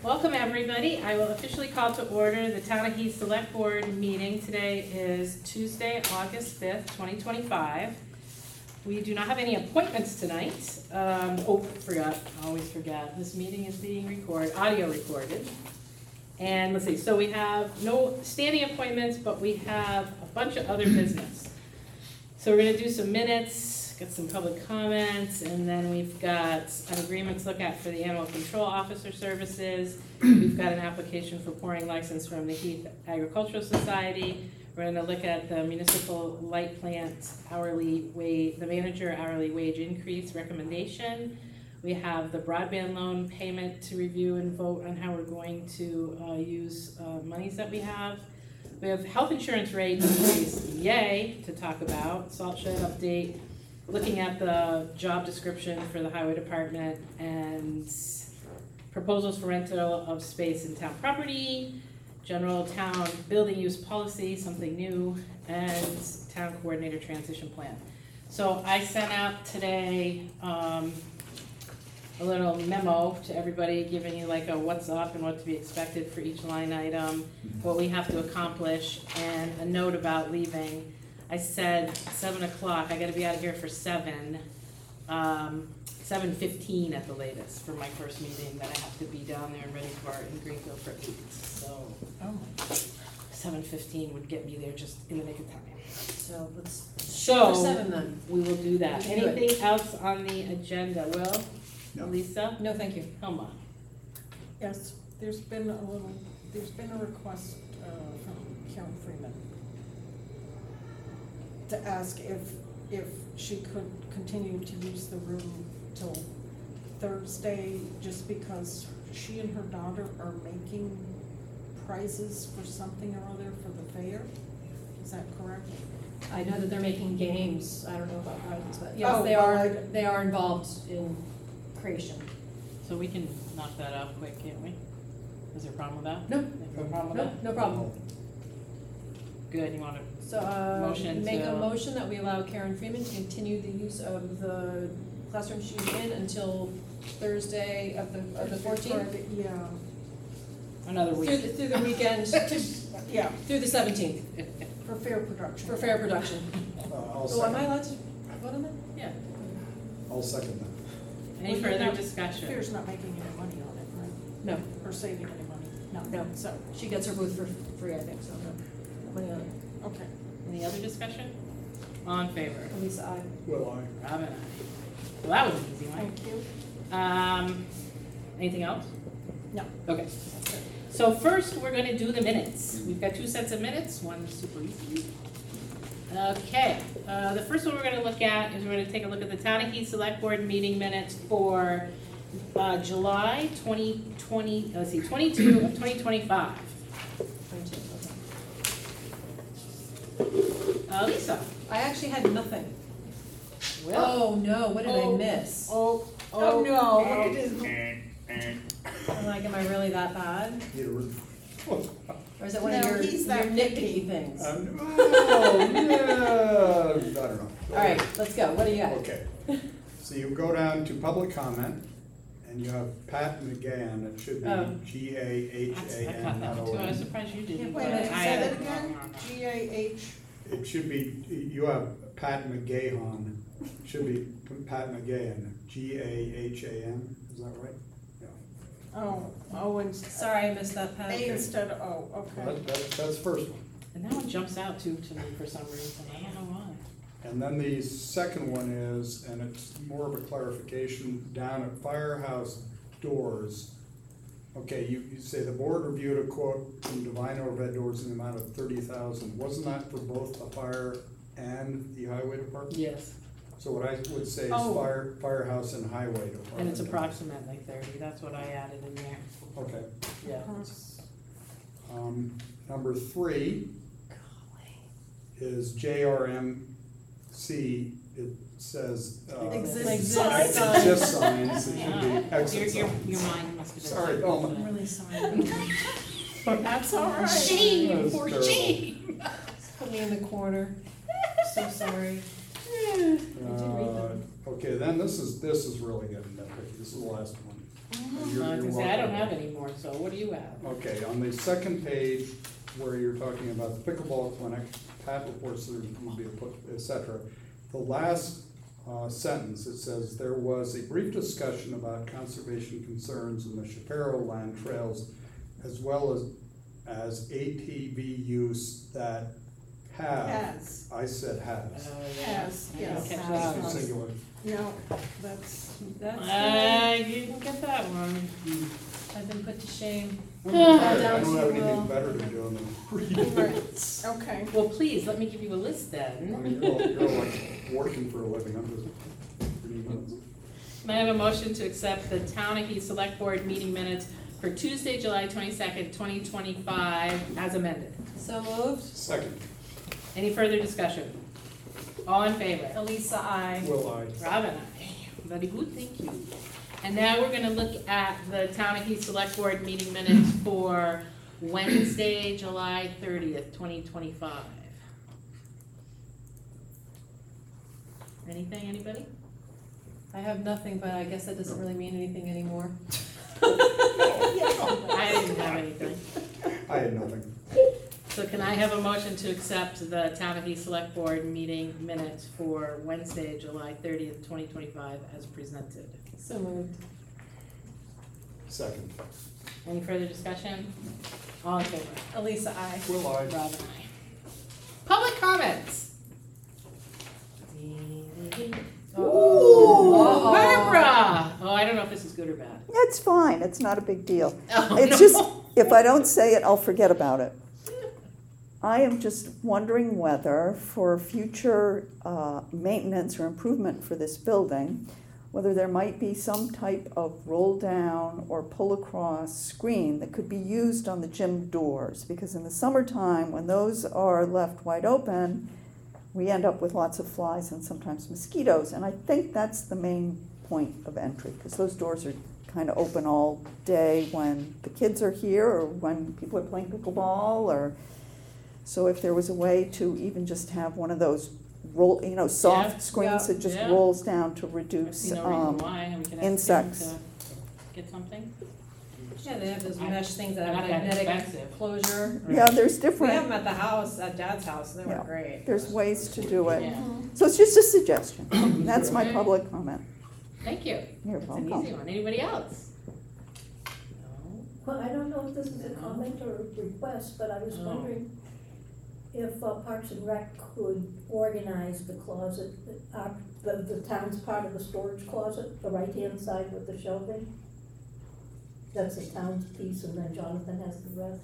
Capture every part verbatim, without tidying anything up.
Welcome, everybody. I will officially call to order the Town of Heath Select Board meeting. Today is Tuesday, August fifth, twenty twenty-five. We do not have any appointments tonight. Um, oh, forgot, I always forget. This meeting is being recorded, audio recorded. And let's see, so we have no standing appointments, but we have a bunch of other business. So we're gonna do some minutes, get some public comments, and then we've got an agreement to look at for the animal control officer services. We've got an application for pouring license from the Heath Agricultural Society. We're gonna look at the municipal light plant hourly wage, the manager hourly wage increase recommendation. We have the broadband loan payment to review and vote on how we're going to uh, use uh, monies that we have. We have health insurance rate increase, yay, to talk about, salt shed update, looking at the job description for the highway department, and proposals for rental of space in town property, general town building use policy, something new, and town coordinator transition plan. So I sent out today um, a little memo to everybody giving you like a what's up and what to be expected for each line item, what we have to accomplish, and a note about leaving. I said seven o'clock, I gotta be out of here for seven, um, seven fifteen at the latest for my first meeting, that I have to be down there and ready for in Greenfield for eight, so. Oh. seven fifteen would get me there just in the nick of time. So let's, So, for seven then. we will do that. We can do it. Anything else on the agenda, Will? No. Lisa? No, thank you. Helma? Yes, there's been a little, there's been a request uh, from Karen Freeman to ask if, if she could continue to use the room till Thursday, just because she and her daughter are making prizes for something or other for the fair. Is that correct? I know that they're making games, I don't know about prizes, but yes, Oh, they well, are, I- they are involved in creation. So we can knock that out quick, can't we? Is there a problem with that? No. No problem with No, that? no problem. Good, you wanna, So, uh, Motion make a to- motion that we allow Karen Freeman to continue the use of the classroom she's in until Thursday of the, of the fourteenth? Yeah, another Through, week. the- through the weekend, to, yeah, through the seventeenth, for fair production. for fair production. Uh, I'll So am I second, allowed to vote on that? Yeah. I'll second that. Any Well, you're further not- discussion? Fair's not making any money on it, right? No, Or saving any money? No. No. So, she gets her booth for free, I think, so no, money on it. okay. Any other discussion? All in favor? Lisa, I. Will I? Robin, aye. Well, that was an easy one. Thank you. Um, anything else? No. Okay. So first, we're gonna do the minutes. We've got two sets of minutes, one super easy. Okay, uh, the first one we're gonna look at is we're gonna take a look at the Town of Heath Select Board meeting minutes for, uh, July twenty twenty, let's see, twenty-two of twenty twenty-five. Uh, Lisa? I actually had nothing. Will? Oh, no, what did I Oh. miss? Oh, oh no, Oh. it is, I'm like, am I really that bad? Need a room. Or is it one of No, your, he's your that nitpicky things? Um, oh, yeah, I don't know. All right, let's go, what do you got? Okay, so you go down to public comment, and you have Pat McGann, it should Oh. be G A H That's- A I N, caught that not one O too, I was N. surprised you didn't. wait a but minute, I say had that it again? wrong. G A H, It should be, you have Pat McGahan, should be Pat McGahan, G A H A N, is that right? Yeah. oh, O instead, Sorry, I missed that, Pat. A instead of O, Well, okay. That, that, that's the first one. And that one jumps out too to me for some reason, I don't know why. And then the second one is, and it's more of a clarification, down at Firehouse Doors. Okay, you, you say the board reviewed a quote from Divine Overhead Doors in the amount of thirty thousand. Wasn't that for both the fire and the highway department? Yes. So what I would say is Oh. fire, firehouse and highway department. And it's approximately thirty, that's what I added in there, Okay. yeah. Um, number three is J R M C, it says, uh. Exist Exist signs. signs. Exist signs, it should Your, be exit your, signs. your mind must have been. Sorry, blank. Alma. I'm really sorry. That's all right. Shame, That's poor terrible. shame. Put me in the corner. So sorry. Uh, Okay, then this is, this is really getting nitpicky, this is the last one. You're- I you're was gonna say, I don't welcome. have any more, so what do you have? Okay, on the second page, where you're talking about the pickleball clinic, paddle horses, will be put, et cetera, the last uh, sentence, it says, there was a brief discussion about conservation concerns in the Shapiro land trails, as well as, as A T V use that have, Has, I said has. Uh, yeah. has, I yes. didn't catch has. that one. Singular. no, that's, That's, I didn't get that one. I've been put to shame. I down don't to, have anything uh, better to do than read it. okay. Well, please, let me give you a list I then. mean, you're all, you're all like working for a living, I'm just reading minutes. May I have a motion to accept the Town of Heath Select Board meeting minutes for Tuesday, July twenty-second, twenty twenty-five, as amended? So moved. Second, Any further discussion? All in favor? Elisa, I. will I? Robin, aye. Very good, thank you. And now we're gonna look at the Town of Heath Select Board meeting minutes for Wednesday, July thirtieth, twenty twenty-five. Anything, anybody? I have nothing, but I guess that doesn't really mean anything anymore. I didn't have anything. I had nothing. So can I have a motion to accept the Town of Heath Select Board meeting minutes for Wednesday, July thirtieth, twenty twenty-five as presented? So moved. Second, Any further discussion? All in favor? Elisa, I. will I? Rob and I. Public comments. Ooh. Barbara! Oh, I don't know if this is good or bad. It's fine, it's not a big deal. Oh, It's no. just, if I don't say it, I'll forget about it. I am just wondering whether, for future uh, maintenance or improvement for this building, whether there might be some type of roll-down or pull-across screen that could be used on the gym doors. Because in the summertime, when those are left wide open, we end up with lots of flies and sometimes mosquitoes. And I think that's the main point of entry, because those doors are kind of open all day when the kids are here or when people are playing pickleball. Or so if there was a way to even just have one of those roll, you know, soft Yeah, screens yeah, that just yeah. rolls down to I reduce see no um, reason why, and we can ask insects. them to get something. Yeah, they have those I- mesh things that they're have not that magnetic expensive. closure. Yeah, there's We have different, them at the house, at Dad's house, and they Yeah. were great. there's ways to do it. Yeah, So it's just a suggestion. That's my Okay. public comment. thank you. You're That's an easy welcome. one. Anybody else? No? Well, I don't know if this is a comment or a request, but I was Oh. wondering if uh, Parks and Rec could organize the closet, uh, the, the town's part of the storage closet, the right-hand side with the shelving. That's the town's piece, and then Jonathan has the rest.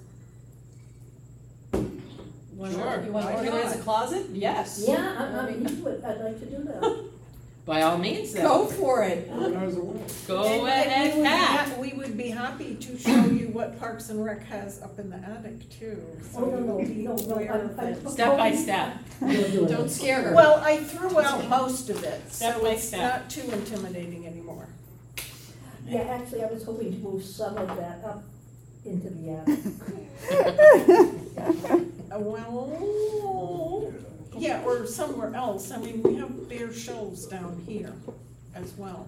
Sure. You wanna Why organize not? a closet? Yes. Yeah, I'm, I'm into it, I'd like to do that. By all means, then. Go for it. Organize it well. Go And- and ahead, we would be Pat. ha- We would be happy to show you what Parks and Rec has up in the attic too. so Oh, no, no, you'll be no, no, aware I'm- of I'm- it. Step by step. Don't scare her. Well, I threw out most of it, Step so by it's step. not too intimidating anymore. Yeah, actually, I was hoping to move some of that up into the attic. Uh, Well, yeah, or somewhere else. I mean, we have bare shelves down here as well.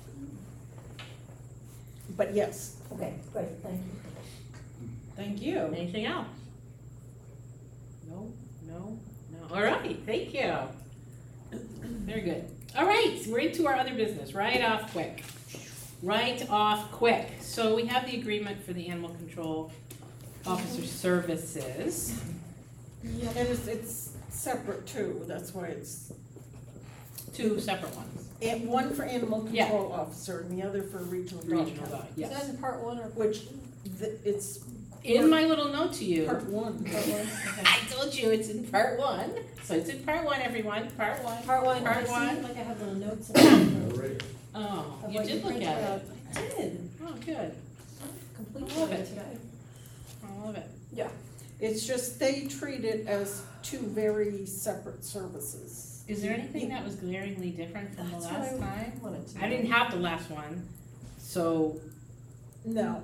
But yes, Okay, great, thank you. Thank you. Anything else? No, no, no. All right, thank you. Very good. All right, we're into our other business, right off quick. Right off quick. So we have the agreement for the animal control officer services. yeah, and it's, it's separate too. That's why it's, Two separate ones. and one for animal Yeah. control officer and the other for regional dog Regional kennel. dog, Is that yes. in part one or? Which, th- it's In my little note to you, part one. I told you it's in part one. So it's in part one, everyone, part one. Part one, Part I see, one. like I have little notes. in All right. Oh, Of you what did you look printed at out. it. I did. Oh, good. Complete I love it. today. I love it. It's just they treat it as two very separate services. Is there anything that was glaringly different from the That's what last I time? wanted to I didn't know. have the last one, so, No.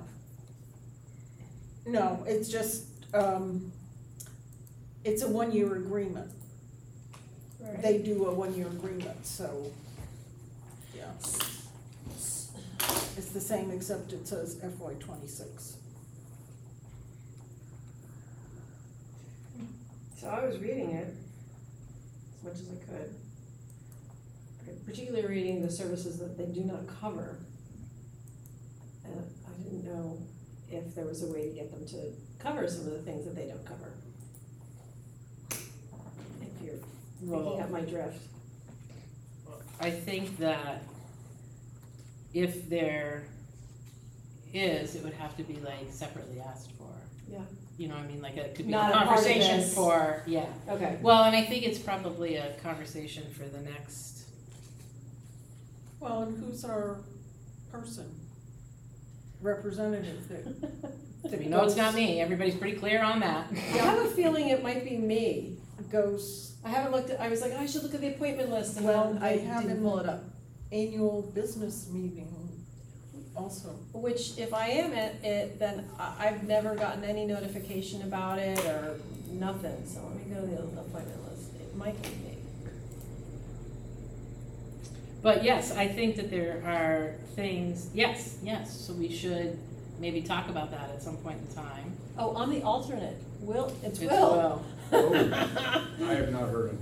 No, it's just, um, it's a one-year agreement. Right. They do a one-year agreement, so, yeah. It's the same except it says F Y twenty-six. So I was reading it as much as I could. Particularly reading the services that they do not cover. And I didn't know if there was a way to get them to cover some of the things that they don't cover. If you're picking Well, up my drift. I think that if there is, it would have to be like separately asked for. Yeah. You know what I mean, like it could be a Not a part of conversation this. for, yeah. Okay. Well, and I think it's probably a conversation for the next, Well, and who's our person? Representative that, that we know it's not goes- me, everybody's pretty clear on that. I have a feeling it might be me. Goes, I haven't looked at, I was like, oh, I should look at the appointment list, and well, then I I have didn't in pull it up. annual business meeting also. Which, if I am at it, then I, I've never gotten any notification about it or nothing, so let me go to the appointment list. It might be me. But yes, I think that there are things, yes, yes, so we should maybe talk about that at some point in time. Oh, I'm the alternate. Will, it's It's Will. Will. Oh, I have not heard it.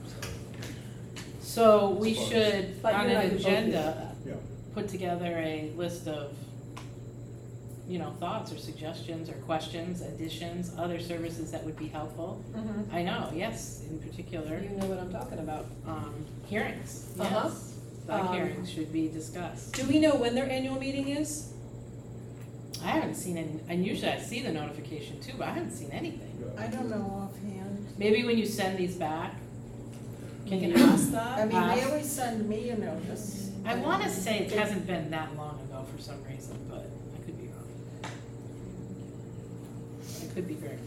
So we Suppose. should, But you on and I an could both do agenda, that. Yeah. put together a list of, you know, thoughts or suggestions or questions, additions, other services that would be helpful. I know, yes, in particular, You know what I'm talking about. um, hearings, Uh-huh. yes. Dog Um, hearings should be discussed. Do we know when their annual meeting is? I haven't seen any, and usually I see the notification too, but I haven't seen anything. I don't know offhand. Maybe when you send these back, Can can you you? ask I that? mean, they Uh, always send me a notice. I wanna say it hasn't been that long ago for some reason, but I could be wrong. I could be very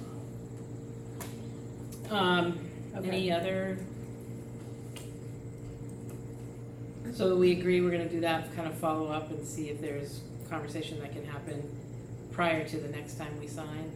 wrong. Um, any other? So we agree, we're gonna do that, kind of follow up and see if there's conversation that can happen prior to the next time we sign?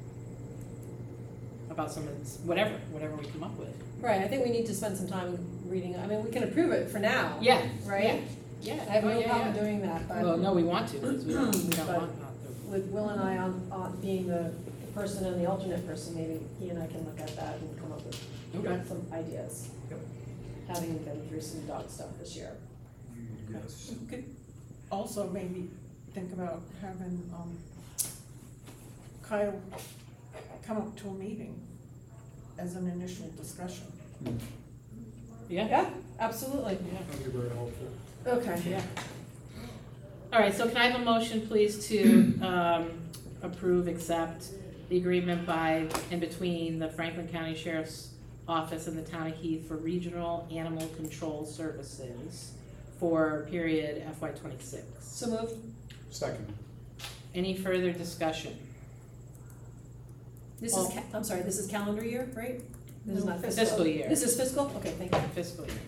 About some of this, whatever, whatever we come up with. Right, I think we need to spend some time reading, I mean, we can approve it for now. Yeah, Right? yeah. I have Oh, no yeah, problem yeah. doing that, but. Well, no, we want to, because we don't, we don't But- want not to. With Will and I on, on being the person and the alternate person, maybe he and I can look at that and come up with Okay. some ideas. Yep. Having been through some dog stuff this year. Yes. You could also maybe think about having, um, Kyle come up to a meeting as an initial discussion. Yeah? Yeah, absolutely. Yeah. That'd be very helpful. Okay. Yeah. All right, so can I have a motion, please, to um, approve, accept the agreement by and between the Franklin County Sheriff's Office and the Town of Heath for regional animal control services for period F Y twenty-six. So moved. Second. Any further discussion? This is, Well- ca- I'm sorry, this is calendar year, right? This is No, not fiscal. Fiscal year. This is fiscal? Okay, thank you. Fiscal year.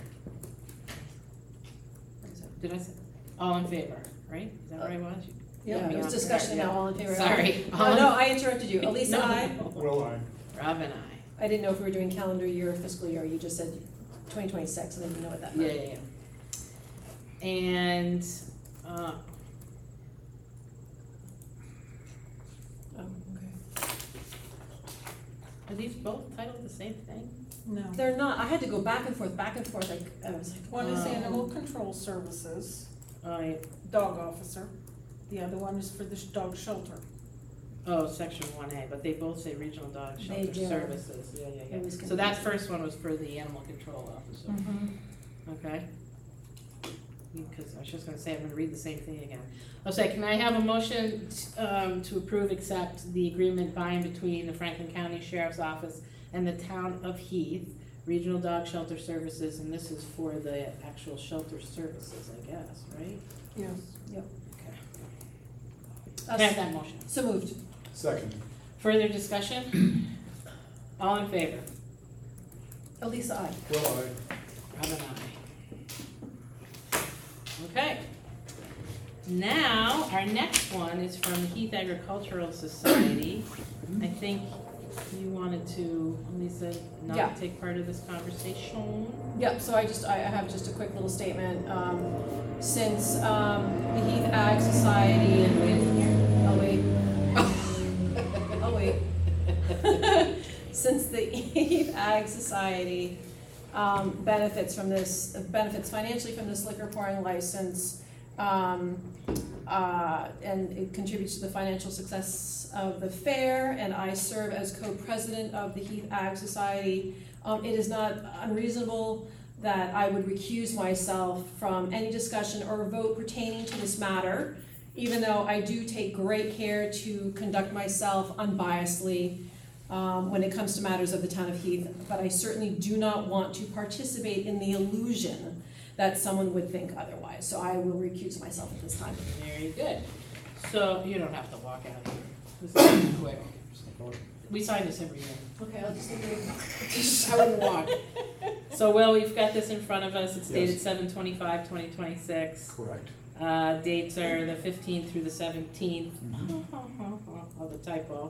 Did I say, all in favor, right? Is that where I was? Yeah, me it was off discussion guard, now, yeah. all in favor. Sorry. No, all in- no, I interrupted you. Elisa, No. I. Will I? Rob and I. I didn't know if we were doing calendar year or fiscal year. You just said twenty twenty-six, and I didn't know what that Yeah, meant. yeah, yeah. And, uh, Oh, okay. are these both titled the same thing? No. They're not, I had to go back and forth, back and forth, like, I was like. One is Um, animal control services, Oh, yeah. dog officer. The other one is for the sh- dog shelter. Oh, section one A, but they both say regional dog They shelter do. services, yeah, yeah, It yeah. was So that confusing. first one was for the animal control officer, okay? Because I was just gonna say, I'm gonna read the same thing again. I'll say, can I have a motion, um, to approve, accept the agreement by and between the Franklin County Sheriff's Office and the Town of Heath, regional dog shelter services, and this is for the actual shelter services, I guess, right? Yes. Okay. Uh, Can I have that motion? So moved. Second. Further discussion? All in favor? Elisa, I. Will I? Rob and I. Okay. Now, our next one is from the Heath Agricultural Society. I think you wanted to, Lisa, Yeah. not take part of this conversation? Yep, so I just, I I have just a quick little statement. Um, since, um, the Heath Ag Society and, wait, oh wait. Oh wait. Since the Heath Ag Society, um, benefits from this, benefits financially from this liquor pouring license, um, uh, and it contributes to the financial success of the fair, and I serve as co-president of the Heath Ag Society. Um, it is not unreasonable that I would recuse myself from any discussion or vote pertaining to this matter, even though I do take great care to conduct myself unbiasedly um, when it comes to matters of the town of Heath, but I certainly do not want to participate in the illusion that someone would think otherwise, so I will recuse myself at this time. Very good. So you don't have to walk out here. This is quick. We sign this every year. Okay, I'll just leave it. I wouldn't walk. So, Will, we've got this in front of us. It's dated Yes. seven twenty-five, twenty twenty-six. Correct. Uh, dates are the fifteenth through the seventeenth. Oh, the typo.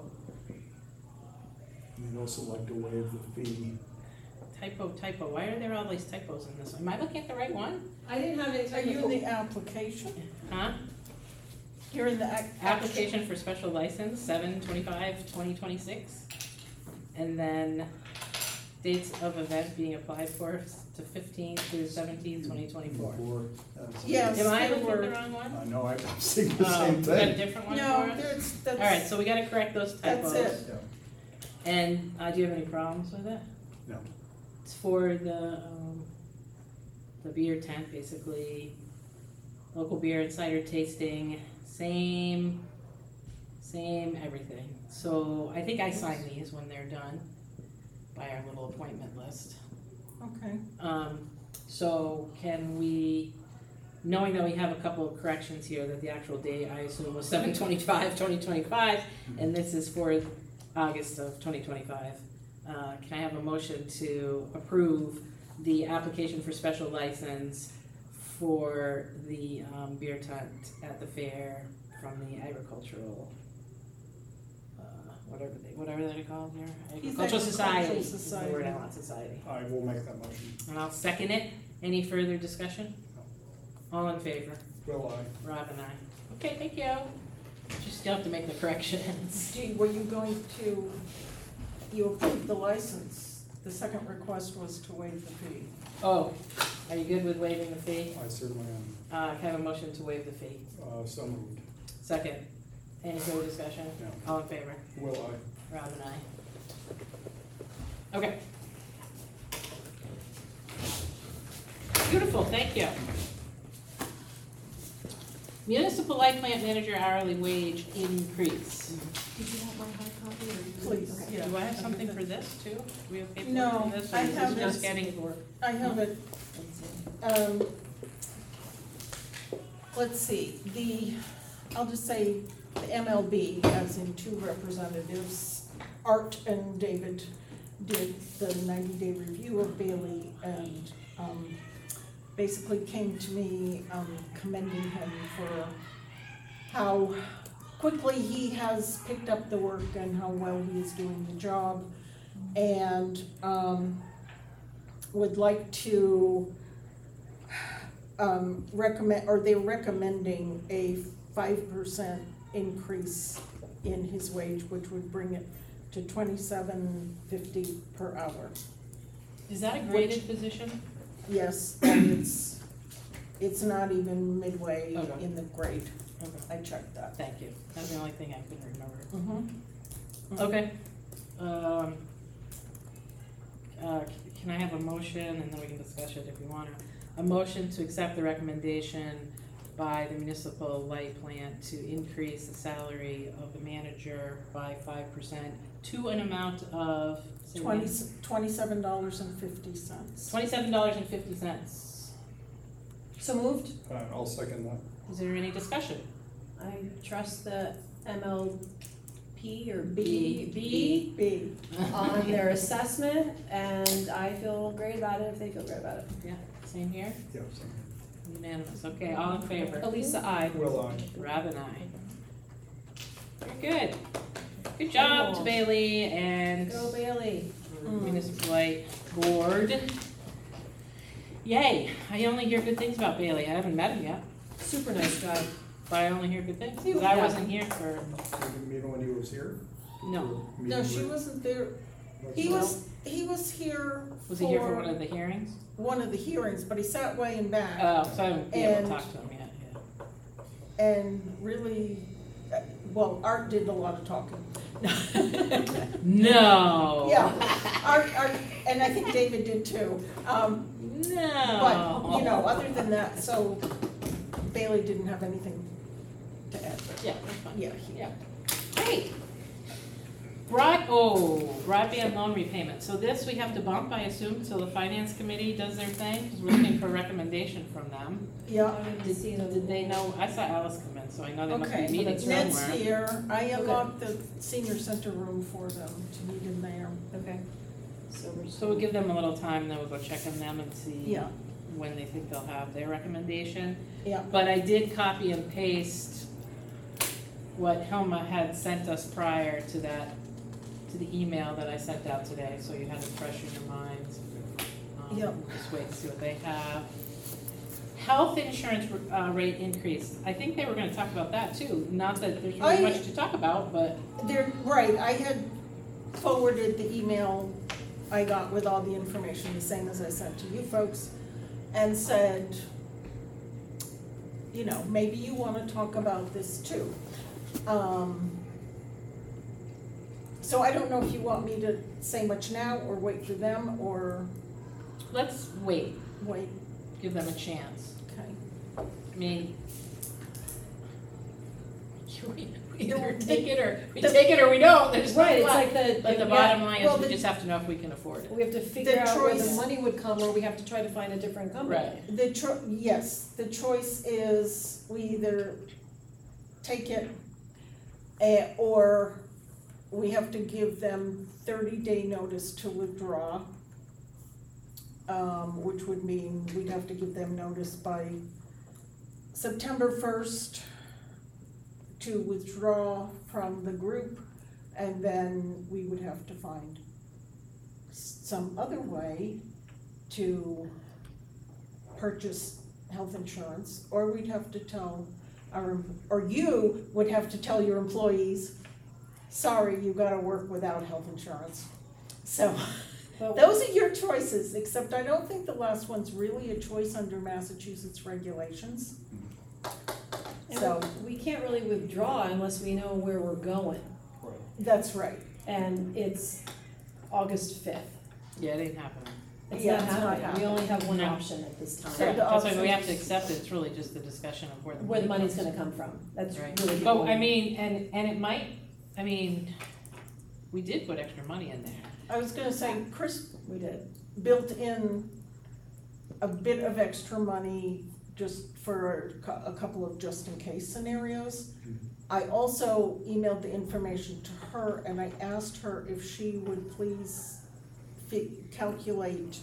You'd also like to waive the fee. Typo, typo. Why are there all these typos in this? Am I looking at the right one? I didn't have any Are you in technical. the application? Huh? You're in the ac- Application for special license, seven twenty-five, twenty twenty-six. And then dates of event being applied for to fifteenth through seventeenth, twenty twenty-four. Before, that's- Yes. Am I there looking at the were- wrong one? I know, I'm seeing the Um, same we got a thing. different one for No, us? that's, that's. All right, so we gotta correct those typos. That's it. Yeah. And, uh, do you have any problems with it? No. It's for the, um, the beer tent, basically, local beer and cider tasting, same, same everything. So I think I sign these when they're done by our little appointment list. Okay. Um, so can we, knowing that we have a couple of corrections here, that the actual date I assume was seven twenty-five, twenty twenty-five, and this is for August of twenty twenty-five. Uh, can I have a motion to approve the application for special license for the, um, beer tent at the fair from the agricultural, uh, whatever they, whatever they're called here? Heath Agricultural Society, Agricultural is the word I Society. want, society. I will make that motion. And I'll second it. Any further discussion? All in favor? Will I? Rob and I. Okay, thank you. You still have to make the corrections. Gee, were you going to, you approved the license, the second request was to waive the fee. Oh, are you good with waiving the fee? I certainly am. Uh, can I have a motion to waive the fee? Uh, so moved. Second. Any further discussion? No. All in favor? Will I? Rob and I. Okay. Beautiful, thank you. Municipal light plant manager hourly wage increase. Did you want my hard copy or? you- Please, Okay. yeah. Do I have something for this too? Do we have paper No, for this? or I is this have just this. getting? I have it, um, let's see, the, I'll just say the M L B, as in two representatives, Art and David, did the ninety-day review of Bailey and, um, basically came to me, um, commending him for how quickly he has picked up the work and how well he is doing the job. And, um, would like to, um, recommend, or they're recommending a five percent increase in his wage, which would bring it to twenty-seven fifty per hour. Is that a graded position? Yes, and it's, it's not even midway Okay. in the grade. Okay, I checked that. thank you. That's the only thing I couldn't remember. Mm-hmm. Okay. Um, uh, c- can I have a motion, and then we can discuss it if we want to, a motion to accept the recommendation by the municipal light plant to increase the salary of the manager by five percent to an amount of Twenty, twenty-seven dollars and fifty cents. twenty-seven dollars and fifty cents. So moved. Uh, I'll second that. Is there any discussion? I trust the M L P or B. B, B B. on their assessment, and I feel great about it if they feel great about it. Yeah, same here? Yeah, same Unanimous. Okay, all in favor? Elisa, I. here. Will I? Rob and I. Very good. Good job to Oh. Bailey and Go Bailey. Municipal Light Board. Yay, I only hear good things about Bailey, I haven't met him yet, Super nice guy. but I only hear good things, He- 'cause I yeah. wasn't here for, You didn't meet him when he was here? no. Or No, meeting she with- wasn't there, what's he that? was, he was here Was he here for for one of the hearings? one of the hearings, but he sat way in back. Oh, so I haven't been able to And- talk to him yet, And really, uh, well, Art did a lot of talking. yeah. No. Yeah, Art, Art, and I think David did too. Um, No. but, you know, other than that, so Bailey didn't have anything to add. Yeah, that's fine. Yeah, he- Yeah. Great. Broad, oh, broadband loan repayment. So this we have to bump, I assume, until the finance committee does their thing, because we're looking for a recommendation from them. yeah. Did, did they know, I saw Alice come in, so I know they must be Okay, meeting Ned's somewhere. here. I Okay. unlocked the senior center room for them to meet in there. Okay. So we're So we'll give them a little time, then we'll go check on them and see Yeah. when they think they'll have their recommendation. Yeah, But I did copy and paste what Helma had sent us prior to that, to the email that I sent out today, so you had it fresh in your minds. Um, Yep. we'll Just wait and see what they have. Health insurance, uh, rate increase, I think they were gonna talk about that too, not that there's I- really much to talk about, but, they're, right, I had forwarded the email I got with all the information, the same as I sent to you folks, and said, you know, maybe you wanna talk about this too. Um, so I don't know if you want me to say much now, or wait for them, or let's wait, wait, give them a chance. okay. I mean, we either take it or, we The- take it or we don't, there's no Right, it's left. like the. But the yeah, bottom line well, is we the- just have to know if we can afford it. We have to figure The out where the choice- money would come, or we have to try to find a different company. Right. The cho- yes, the choice is we either take it, eh, or we have to give them thirty day notice to withdraw. Um, which would mean we'd have to give them notice by September first to withdraw from the group, and then we would have to find some other way to purchase health insurance, or we'd have to tell our, or you would have to tell your employees, sorry, you gotta work without health insurance. So, But- those are your choices, except I don't think the last one's really a choice under Massachusetts regulations. And So, we can't really withdraw unless we know where we're going, that's right. and it's August fifth. Yeah, it ain't happening. It's Yeah, not it's not happening, we happening. only have one No. option at this So time, Yeah, the that's why we have to options- accept it, it's really just the discussion of where the where the money money's comes gonna come from, that's Right. really the But, only- I mean, and, and it might, I mean, we did put extra money in there. I was gonna say, Chris We did. built in a bit of extra money just for a cou- a couple of just-in-case scenarios. I also emailed the information to her, and I asked her if she would please fi- calculate,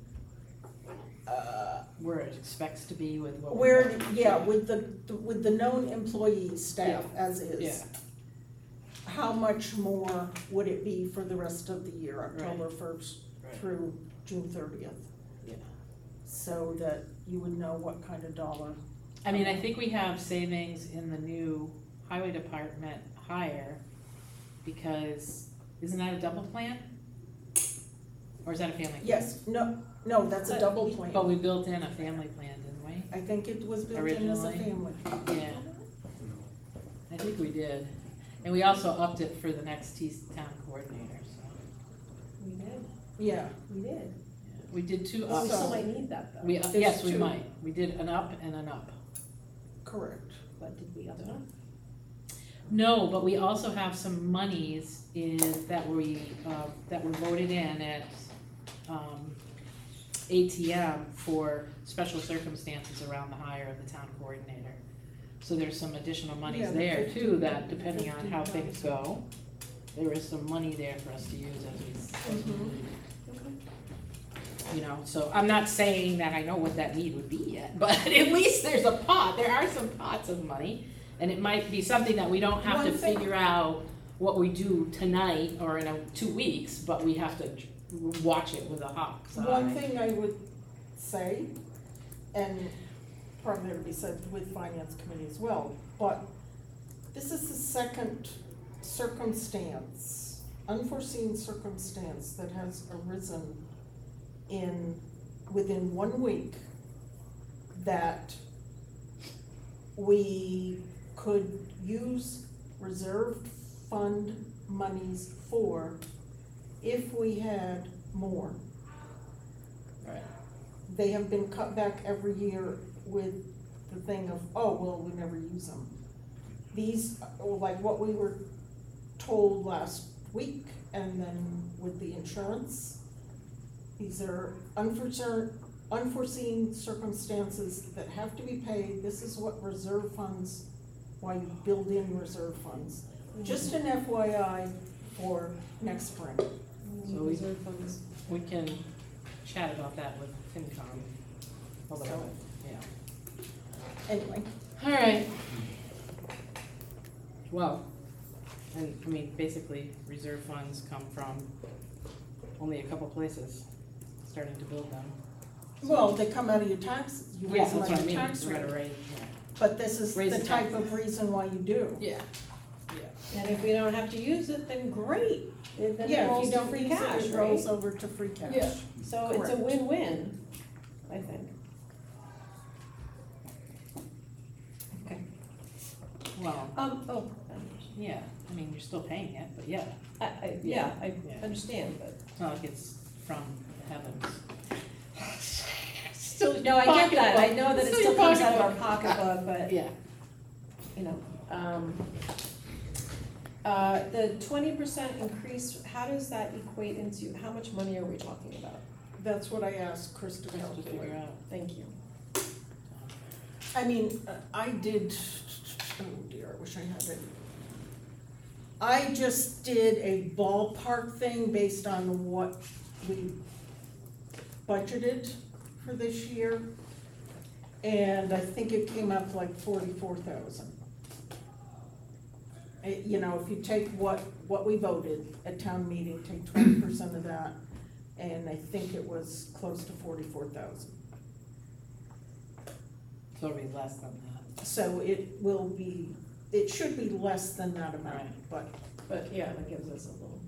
uh, Where it expects to be with what. we're where, doing. yeah, with the, with the known employee staff as is. Yeah. How much more would it be for the rest of the year, October first Right. through June thirtieth? Yeah. So that you would know what kind of dollar. I mean, I think we have savings in the new highway department hire, because, isn't that a double plan? Or is that a family plan? Yes, no, no, that's a But double we- plan. But we built in a family plan, didn't we? I think it was built in as a Originally. family. Yeah. I think we did. And we also upped it for the next T town coordinator, so. We did, Yeah, we did. We did two Well, we ups. still might need that though, We, There's yes, we two. might. We did an up and an up. correct. but did we up it? No, but we also have some monies in, that we, uh, that were voted in at, um, A T M for special circumstances around the hire of the town coordinator. So there's some additional monies Yeah, the there fifty- too, that depending on how fifty things go, there is some money there for us to use as we, as we Mhm. you know, so I'm not saying that I know what that need would be yet, but at least there's a pot, there are some pots of money. And it might be something that we don't have to One thing- figure out what we do tonight or in a, two weeks, but we have to watch it with a hawk's eye. One thing I would say, and probably to be said with finance committee as well, but this is the second circumstance, unforeseen circumstance that has arisen in, within one week that we could use reserved fund monies for if we had more. Right. They have been cut back every year with the thing of, oh, well, we never use them. These, or like what we were told last week, and then with the insurance, these are unforeseen, unforeseen circumstances that have to be paid. This is what reserve funds, why you build in reserve funds. Just an F Y I for next spring. So we, we can chat about that with FinCom a little So- bit, yeah. Anyway, All right. Well, and, I mean, basically, reserve funds come from only a couple places, starting to build them. well, they come out of your taxes, you Yeah, raise them that's on what I your mean, tax you gotta rate. raise, But this is Raise the the type tax. of reason why you do. yeah, yeah. And if we don't have to use it, then great, then it Yeah, if rolls you to don't free use it, cash, it right? rolls over to free cash. Yeah. So it's a Correct. win-win, I think. Okay. Well, Um, oh, yeah, I mean, you're still paying it, but yeah, I, I, yeah, I Yeah. understand, but. it's not like it's from the heavens. Still, no, I get that, I know that it Still still your comes out of our pocketbook. pocketbook, but, Yeah, you know, um, uh, the twenty percent increase, how does that equate into, how much money are we talking about? That's what I asked Chris to just to calculate. figure out. Thank you. I mean, uh, I did, oh dear, I wish I had it. I just did a ballpark thing based on what we budgeted for this year. And I think it came up like forty-four thousand. You know, if you take what, what we voted at town meeting, take twenty percent of that, and I think it was close to forty-four thousand. So it'll be less than that. So it will be, it should be less than that amount, Right. but, But yeah, that gives us a little.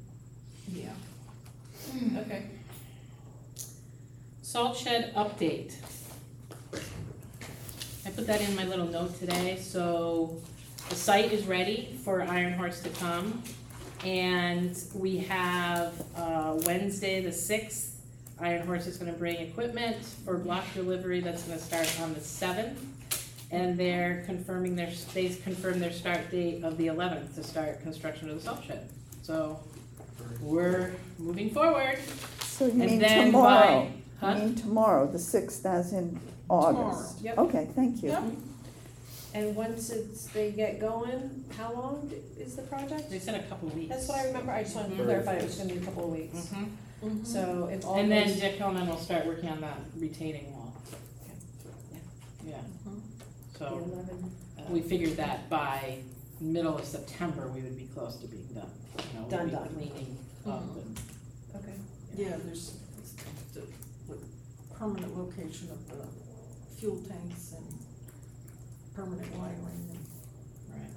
yeah. Okay. Salt shed update. I put that in my little note today, so the site is ready for Iron Horse to come. And we have, uh, Wednesday, the sixth, Iron Horse is gonna bring equipment for block delivery, that's gonna start on the seventh. And they're confirming their, they've confirmed their start date of the eleventh to start construction of the salt shed. So, we're moving forward. So you And mean then tomorrow? by- You huh? mean tomorrow, the sixth as in August? Yep. Okay, thank you. Yep. And once it's, they get going, how long is the project? They said a couple weeks. That's what I remember, I just wanted to Mhm. clarify, it was gonna be a couple of weeks. Mhm. Mhm. So if all And then goes- Dick Hellman will start working on that retaining wall. Yeah, Mhm. the so eleven, uh, we figured that by middle of September, we would be close to being done. You know, we'd Done, be done. Cleaning up Mhm. and, Okay. Yeah, there's the the permanent location of the fuel tanks and permanent wiring and. right.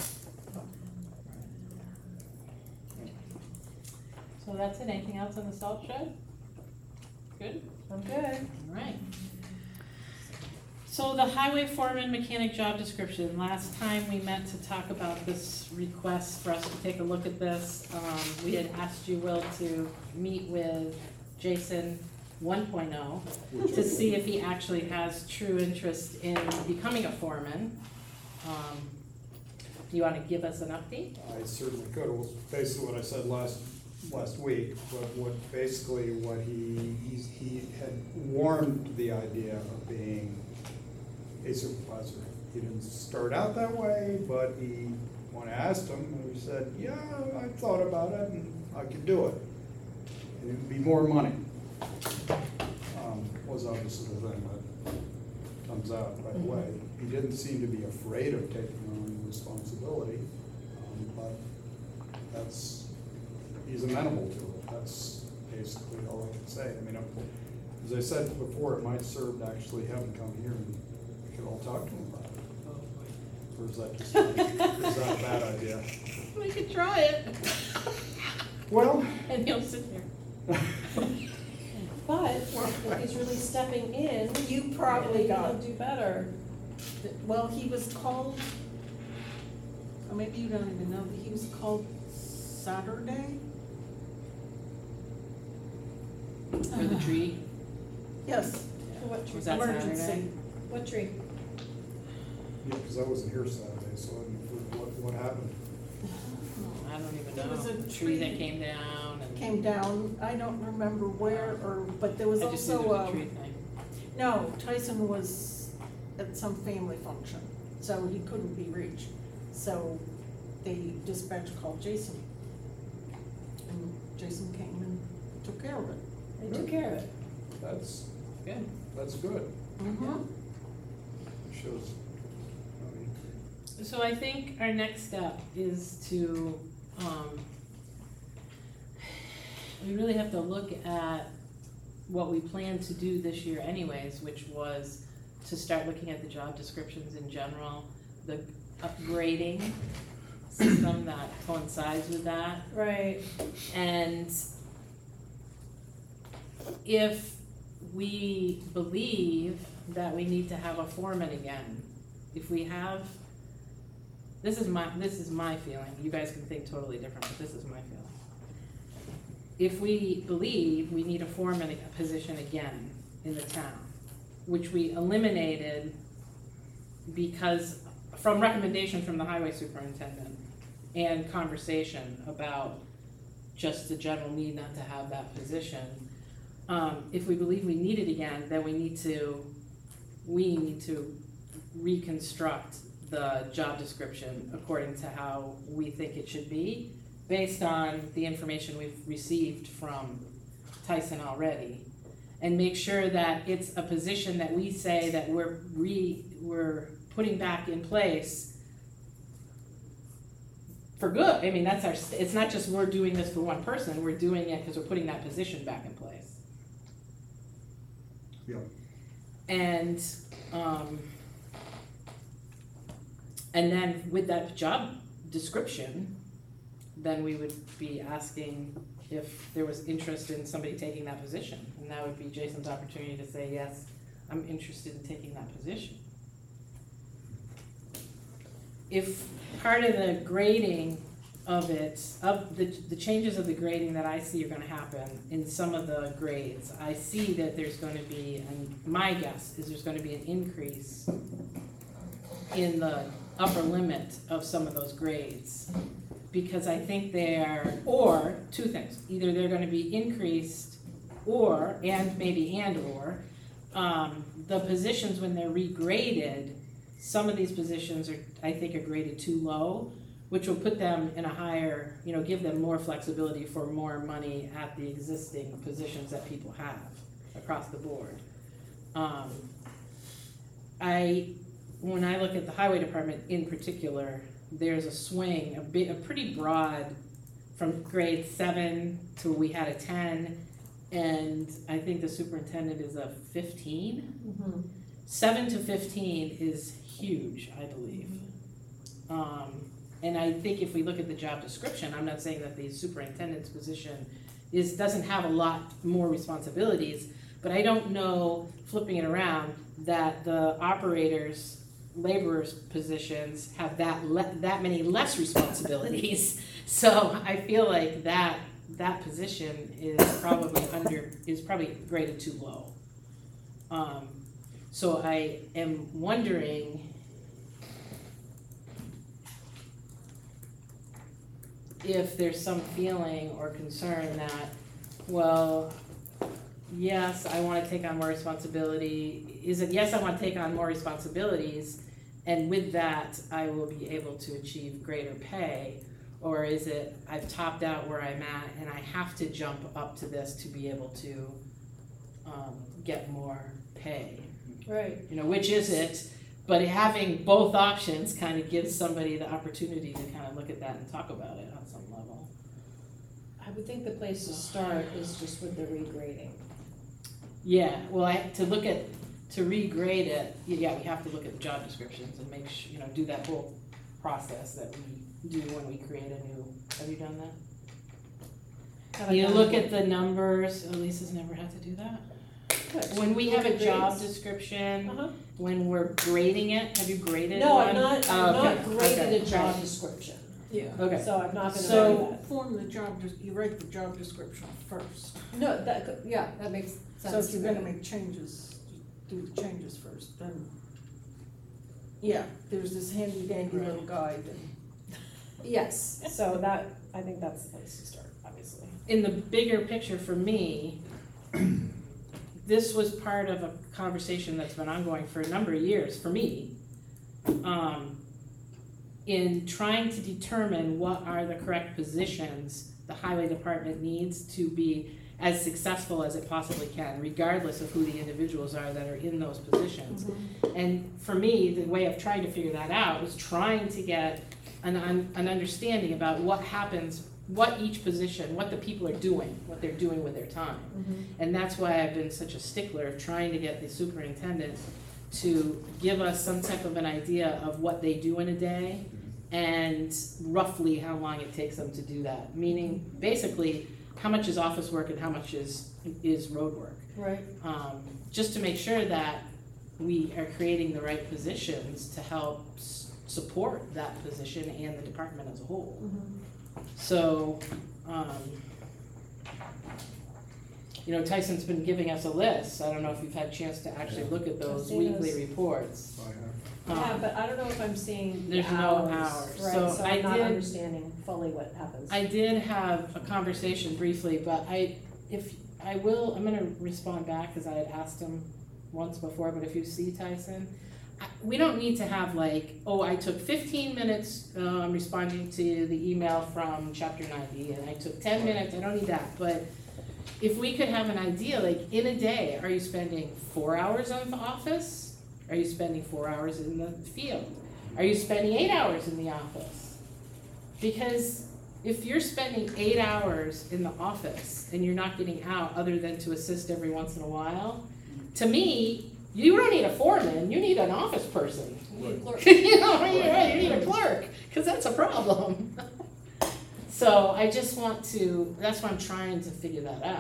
So that's it, anything else on the salt shed? Good? I'm good. All right. So the highway foreman mechanic job description, last time we met to talk about this request for us to take a look at this, um, we had asked you, Will, to meet with Jason one oh to see if he actually has true interest in becoming a foreman. Um, do you wanna give us an update? I certainly could, it was basically what I said last, last week, but what, basically what he, he's, he had warmed the idea of being a supervisor. He didn't start out that way, but he, when I asked him, he said, yeah, I thought about it and I could do it. And it would be more money. Um, was obviously the thing that comes out right away. He didn't seem to be afraid of taking on responsibility, um, but that's, he's amenable to it, that's basically all I can say. I mean, as I said before, it might serve to actually have him come here and we could all talk to him about it. Or is that just, is that a bad idea? We could try it. Well, And he'll sit there. But if he's really stepping in, You probably maybe got, he'll do better. well, he was called, or maybe you don't even know, but he was called Saturday? For the tree. Yes, For what tree? Was that emergency. Saturday? What tree? yeah, because I wasn't here Saturday, so I didn't know what, what happened. I don't even There know. was a Tree tree that came down and. Came down, I don't remember where, or, but there was I just knew also, there was a um, tree thing. no, Tyson was at some family function, so he couldn't be reached. So they dispatch called Jason. And Jason came and took care of it. They took care of it. That's, Good. that's good. Mm-hmm. It shows, I mean, So I think our next step is to, um, we really have to look at what we plan to do this year anyways, which was to start looking at the job descriptions in general, the upgrading system that coincides with that. Right. And if we believe that we need to have a foreman again, if we have, this is my, this is my feeling, you guys can think totally different, but this is my feeling. If we believe we need a foreman position again in the town, which we eliminated because, from recommendation from the highway superintendent and conversation about just the general need not to have that position. Um, if we believe we need it again, then we need to, we need to reconstruct the job description according to how we think it should be, based on the information we've received from Tyson already. And make sure that it's a position that we say that we're re, we're putting back in place for good. I mean, that's our, it's not just we're doing this for one person, we're doing it because we're putting that position back in place. yeah. And, um, and then with that job description, then we would be asking if there was interest in somebody taking that position. And that would be Jason's opportunity to say, yes, I'm interested in taking that position. If part of the grading of it, of the, the changes of the grading that I see are gonna happen in some of the grades, I see that there's gonna be, and my guess is there's gonna be an increase in the upper limit of some of those grades. Because I think they're, or, two things, either they're gonna be increased, or, and maybe and or, um, the positions when they're regraded, some of these positions are, I think, are graded too low, which will put them in a higher, you know, give them more flexibility for more money at the existing positions that people have across the board. Um, I, when I look at the highway department in particular, there's a swing, a bit, a pretty broad, from grade seven to we had a ten, and I think the superintendent is a fifteen. Mm-hmm. Seven to fifteen is huge, I believe. Um, and I think if we look at the job description, I'm not saying that the superintendent's position is, doesn't have a lot more responsibilities, but I don't know, flipping it around, that the operators, laborers' positions have that le- that many less responsibilities. So I feel like that that position is probably under, is probably graded too low. Um, so I am wondering if there's some feeling or concern that, well, yes, I wanna take on more responsibility. Is it, yes, I wanna take on more responsibilities, and with that, I will be able to achieve greater pay? Or is it, I've topped out where I'm at and I have to jump up to this to be able to, um, get more pay? Right. You know, which is it? but having both options kind of gives somebody the opportunity to kind of look at that and talk about it on some level. I would think the place to start is just with the regrading. Yeah, well, I, to look at, to regrade it, yeah, we have to look at the job descriptions and make sure, you know, do that whole process that we do when we create a new, have you done that? Have I You done look it? at the numbers, oh, Lisa's never had to do that. Good. When we Look have a at job grades. description, Uh-huh. when we're grading it, have you graded No, one? I've not, Oh, I've okay, not graded okay, a job right. description, Yeah. Okay, so I've not been So- aware of that. Form the job, des- you write the job description first. No, that, could- yeah, that makes So sense if to you're gonna me. make changes, do the changes first, then. Yeah, there's this handy dandy little guide and. Yes, so that, I think that's the place to start, obviously. in the bigger picture for me, this was part of a conversation that's been ongoing for a number of years, for me, um, in trying to determine what are the correct positions the highway department needs to be as successful as it possibly can, regardless of who the individuals are that are in those positions. And for me, the way of trying to figure that out was trying to get an, un- an understanding about what happens, what each position, what the people are doing, what they're doing with their time. And that's why I've been such a stickler of trying to get the superintendent to give us some type of an idea of what they do in a day and roughly how long it takes them to do that. Meaning, basically, how much is office work and how much is, is road work. Right. Um, just to make sure that we are creating the right positions to help s- support that position and the department as a whole. So, um, you know, Tyson's been giving us a list. I don't know if you've had a chance to actually look at those seen weekly those. reports. I have. Yeah, Um, but I don't know if I'm seeing the There's no hours, hours. right, So so I I'm not did- understanding fully what happens. I did have a conversation briefly, but I, if, I will, I'm gonna respond back, cause I had asked him once before, but if you see Tyson, I, we don't need to have like, oh, I took fifteen minutes, um, responding to the email from chapter ninety, and I took ten minutes, I don't need that, but if we could have an idea, like, in a day, are you spending four hours on the office? Are you spending four hours in the field? Are you spending eight hours in the office? Because if you're spending eight hours in the office and you're not getting out other than to assist every once in a while, to me, you don't need a foreman, you need an office person. You need a clerk. You know, you're right, you need a clerk, because that's a problem. So I just want to, that's why I'm trying to figure that out.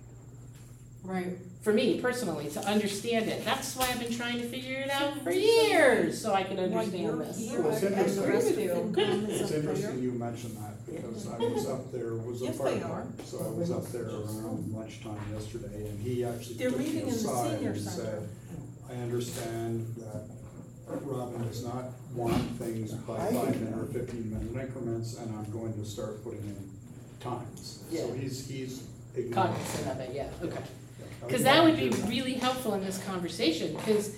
Right. For me personally, to understand it. That's why I've been trying to figure it out for years, so I can understand this. Well, it's interesting. It's It's interesting you mentioned that, because I was up there, was a Yes, fire they are. department, so I was up there around lunchtime yesterday, and he actually They're took me meeting in the aside senior and center. said, I understand that Robin does not want things by five minute or fifteen minute increments, and I'm going to start putting in times. So Yeah. he's, he's ignoring. Cognizant of it, yeah, okay. Yeah, Because that would be really helpful in this conversation, because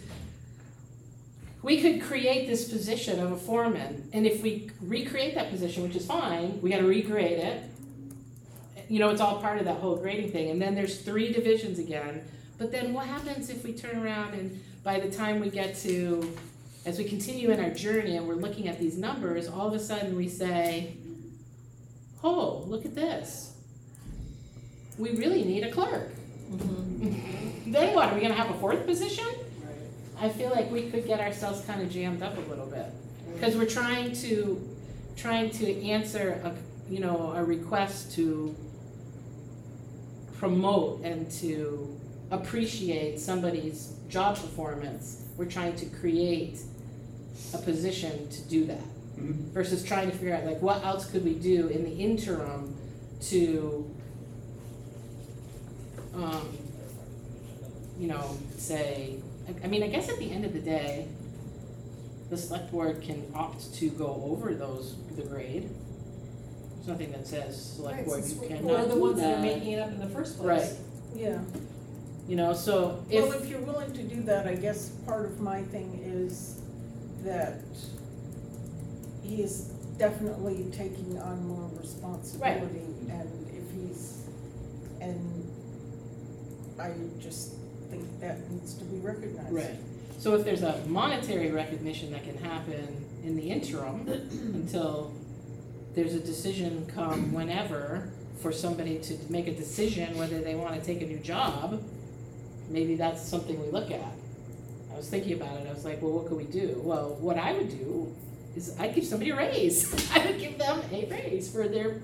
we could create this position of a foreman, and if we recreate that position, which is fine, we gotta regrade it. You know, it's all part of that whole grading thing, and then there's three divisions again. But then what happens if we turn around and by the time we get to, as we continue in our journey and we're looking at these numbers, all of a sudden we say, oh, look at this. We really need a clerk. Then what, are we gonna have a fourth position? I feel like we could get ourselves kind of jammed up a little bit. Because we're trying to, trying to answer a, you know, a request to promote and to appreciate somebody's job performance. We're trying to create a position to do that. Mhm. Versus trying to figure out, like, what else could we do in the interim to, um, you know, say, I, I mean, I guess at the end of the day, the select board can opt to go over those, the grade. There's nothing that says select Right, board, since you we- cannot we're the do ones that are that. making it up in the first place. Right, Yeah, you know, so if. well, if you're willing to do that, I guess part of my thing is that he is definitely taking on more responsibility, and if he's, and I just think that needs to be recognized. Right, So if there's a monetary recognition that can happen in the interim until there's a decision come whenever for somebody to make a decision whether they wanna take a new job, maybe that's something we look at. I was thinking about it, I was like, well, what could we do? Well, what I would do is I'd give somebody a raise. I would give them a raise for their,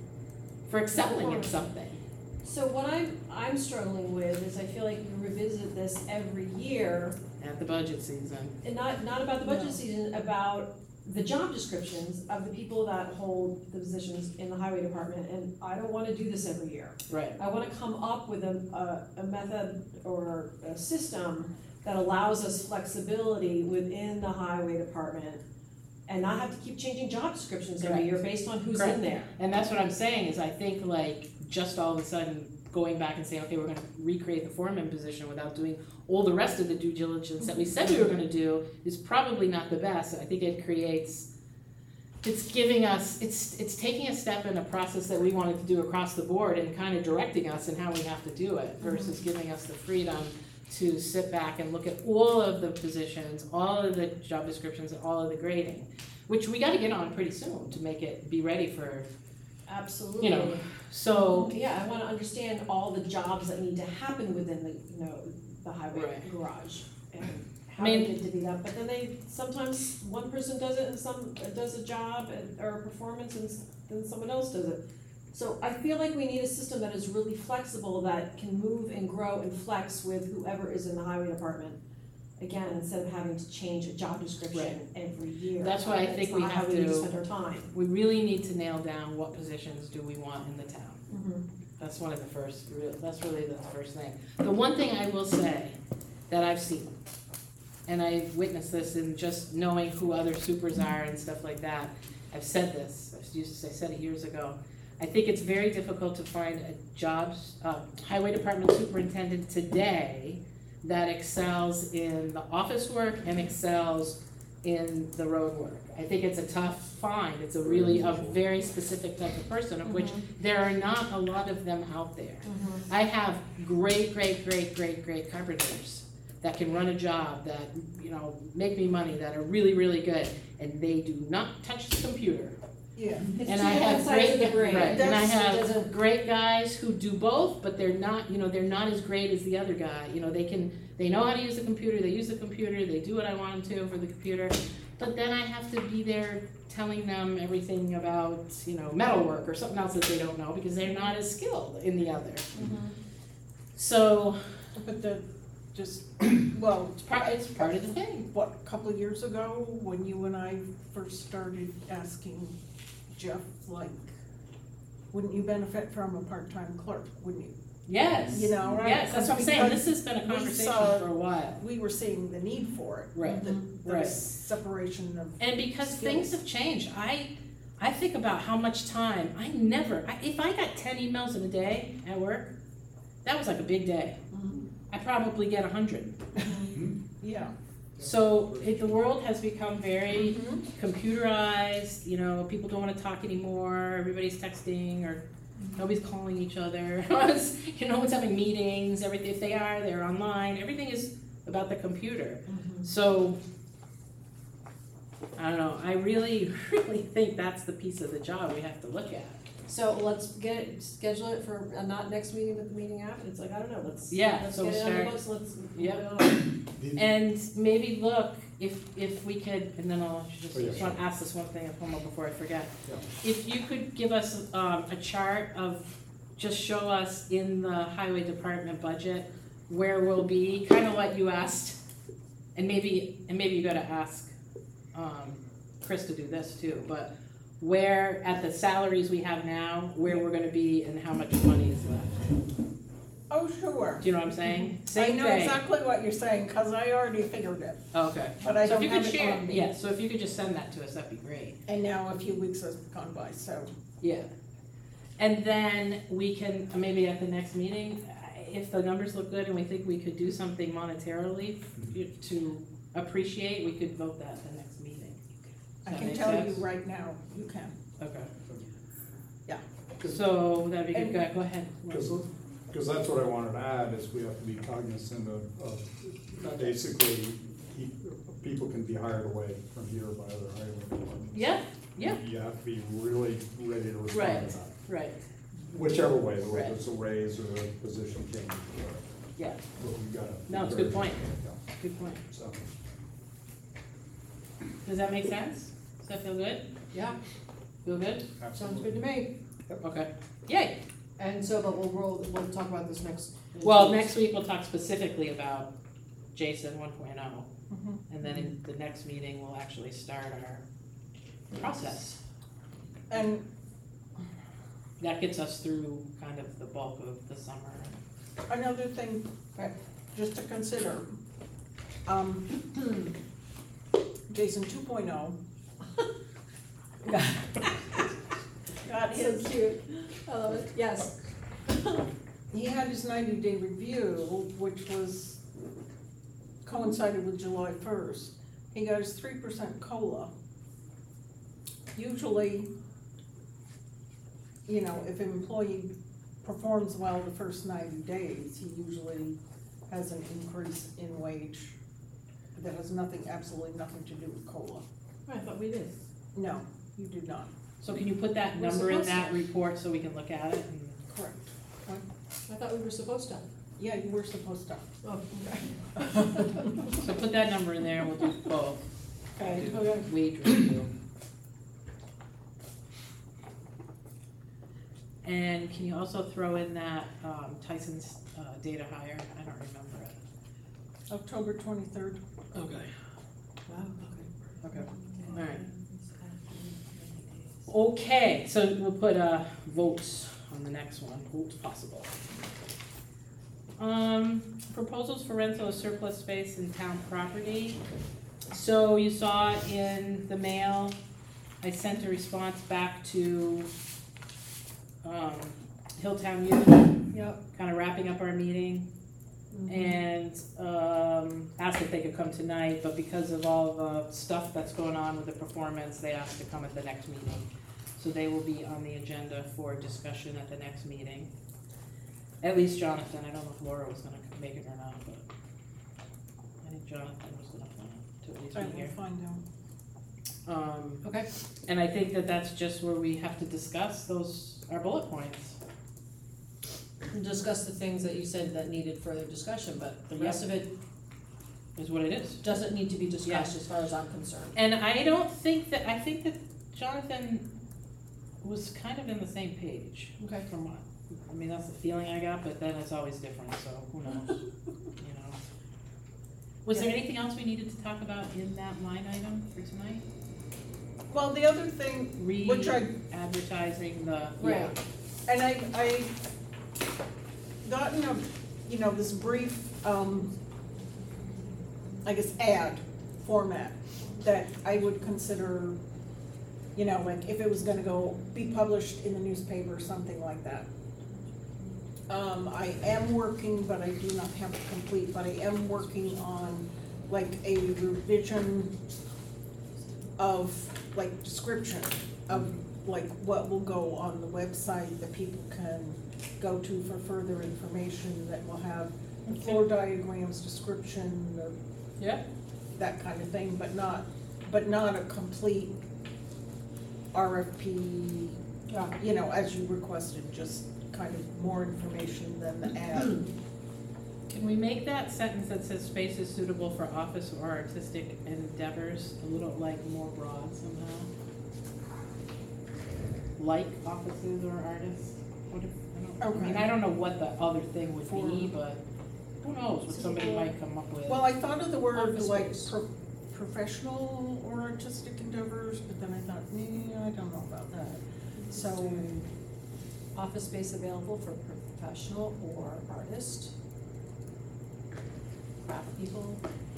for excelling in something. So what I'm, I'm struggling with is I feel like we revisit this every year, At the budget season. and not, not about the budget No. season, about the job descriptions of the people that hold the positions in the highway department, and I don't wanna do this every year. Right. I wanna come up with a, a, a method or a system that allows us flexibility within the highway department and not have to keep changing job descriptions every Correct. year based on who's Correct. in there. And that's what I'm saying, is I think like, just all of a sudden going back and saying, okay, we're gonna recreate the foreman position without doing all the rest of the due diligence that we said we were gonna do is probably not the best. I think it creates, it's giving us, it's, it's taking a step in a process that we wanted to do across the board and kind of directing us in how we have to do it versus giving us the freedom to sit back and look at all of the positions, all of the job descriptions, and all of the grading, which we gotta get on pretty soon to make it be ready for, Absolutely. you know, so. Yeah, I wanna understand all the jobs that need to happen within the, you know, the highway Right. garage and how I mean- they get to be that, but then they, sometimes one person does it and some, does a job and, or a performance and s- then someone else does it. So I feel like we need a system that is really flexible, that can move and grow and flex with whoever is in the highway department. Again, instead of having to change a job description every year. That's why I think we have That's not how we need to to- spend our time. We really need to nail down what positions do we want in the town. Mm-hmm. That's one of the first, real- that's really the first thing. The one thing I will say that I've seen, and I've witnessed this in just knowing who other supers are and stuff like that, I've said this, I used to say, I said it years ago. I think it's very difficult to find a jobs, uh, highway department superintendent today that excels in the office work and excels in the road work. I think it's a tough find, it's a really, a very specific type of person, of which there are not a lot of them out there. I have great, great, great, great, great carpenters that can run a job, that, you know, make me money, that are really, really good, and they do not touch the computer. Yeah. It's And two I have different sides of great, the brain. right, and I That's- have doesn't- great guys who do both, but they're not, you know, they're not as great as the other guy. You know, they can, they know how to use the computer, they use the computer, they do what I want them to for the computer. But then I have to be there telling them everything about, you know, metalwork or something else that they don't know, because they're not as skilled in the other. So, But the, just, well, it's part, it's part of the thing. what, a couple of years ago, when you and I first started asking Jeff, like, wouldn't you benefit from a part-time clerk, wouldn't you? Yes. You know, right? Yes, that's what I'm saying, this has been a We conversation saw- for a while. We were seeing the need for it. Right. The, the Right. separation of, And because Skills. things have changed, I, I think about how much time, I never, I, if I got ten emails in a day at work, that was like a big day. I probably get a hundred. yeah. So if the world has become very computerized, you know, people don't wanna talk anymore, everybody's texting or nobody's calling each other. You know, no one's having meetings, everything, if they are, they're online, everything is about the computer. So, I don't know, I really, really think that's the piece of the job we have to look at. So let's get it, schedule it for, uh, not next meeting, but the meeting after, it's like, I don't know, let's, Yeah, let's so get it on the start- books, let's move Yep. it on. And maybe look, if, if we could, and then I'll just, Oh, yeah, just wanna ask this one thing at home before I forget. Yeah. If you could give us, um, a chart of, just show us in the highway department budget where we'll be, kinda what you asked. And maybe, and maybe you gotta ask, um, Chris to do this too, but where, at the salaries we have now, where we're gonna be and how much money is left. Oh, sure. Do you know what I'm saying? I Same know thing. exactly what you're saying, cause I already figured it, Okay. but I So if don't you could have it share, on me. yeah, so if you could just send that to us, that'd be great. And now a few weeks has gone by, so. Yeah. And then we can, uh, maybe at the next meeting, uh, if the numbers look good and we think we could do something monetarily f- to appreciate, we could vote that at the next meeting. I Does that can make tell you sense? right now, you can. Okay. Yeah. So that'd be good, And- go go ahead. Because, because that's what I wanted to add, is we have to be cognizant of, of basically people can be hired away from here by other highway departments. Yeah, yeah, You have to be really ready to respond Right. to that, right, whichever way, whether Right. it's a raise or a position change, or, yeah, but we gotta. be No, it's a very- good point. Yeah, good point. so. Does that make sense? Does that feel good? Yeah, Feel good? sounds good to me. Okay. Yay. And so, but we'll roll, we'll talk about this next. Well, next week we'll talk specifically about Jason one oh, Mhm. and then in the next meeting, we'll actually start our process. And That gets us through kind of the bulk of the summer. another thing, just to consider, um, Jason two oh got, got So his, cute, I love it, yes. he had his ninety day review, which was coincided with July first. He got his three percent COLA. Usually, you know, if an employee performs well the first ninety days, he usually has an increase in wage that has nothing, absolutely nothing to do with COLA. I thought we did. No, you did not. So can you put that We're number in supposed that report so we can look at it? and- Correct. I thought we were supposed to. Yeah, you were supposed to. Oh, So put that number in there, and we'll do both. Okay. Do Wage review. And can you also throw in that um, Tyson's uh, data hire? I don't remember it. October twenty-third. Okay. wow, Okay, all right. Okay, so we'll put uh, votes on the next one, votes possible. Um, proposals for rental of surplus space in town property. So you saw it in the mail, I sent a response back to um, Hilltown Youth, Yep. kind of wrapping up our meeting. Mm-hmm. And um, asked if they could come tonight, but because of all the stuff that's going on with the performance, they asked to come at the next meeting. So they will be on the agenda for discussion at the next meeting. At least Jonathan, I don't know if Laura was gonna make it or not, but I think Jonathan was gonna plan to at least I be will here. find out. Um, Okay, and I think that that's just where we have to discuss those, our bullet points. discuss the things that you said that needed further discussion, but the rest of it Is what it is. doesn't need to be discussed as far as I'm concerned. And I don't think that, I think that Jonathan was kind of in the same page. Okay. From what, I mean, that's the feeling I got, but then it's always different, so who knows, you know. Was there anything else we needed to talk about in that line item for tonight? Well, the other thing, which I, Re-advertising the. Right. and I, I gotten a, you know, this brief, um, I guess, ad format that I would consider, you know, like if it was gonna go, be published in the newspaper or something like that. Um, I am working, but I do not have it complete, but I am working on like a revision of, like, description of like what will go on the website that people can go to for further information, that will have the floor diagrams, description, the Yep. that kind of thing, but not, but not a complete R F P, Yeah. you know, as you requested, just kind of more information than the ad. Can we make that sentence that says spaces suitable for office or artistic endeavors a little like more broad somehow? Like offices or artists? What if, I don't, I mean, Okay. I don't know what the other thing would For- be, but who knows what somebody Suitable- might come up with. Well, I thought of the word Office like space. pro- professional or artistic endeavors, but then I thought, nah, I don't know about that. So, Office space available for professional or artist, craft people.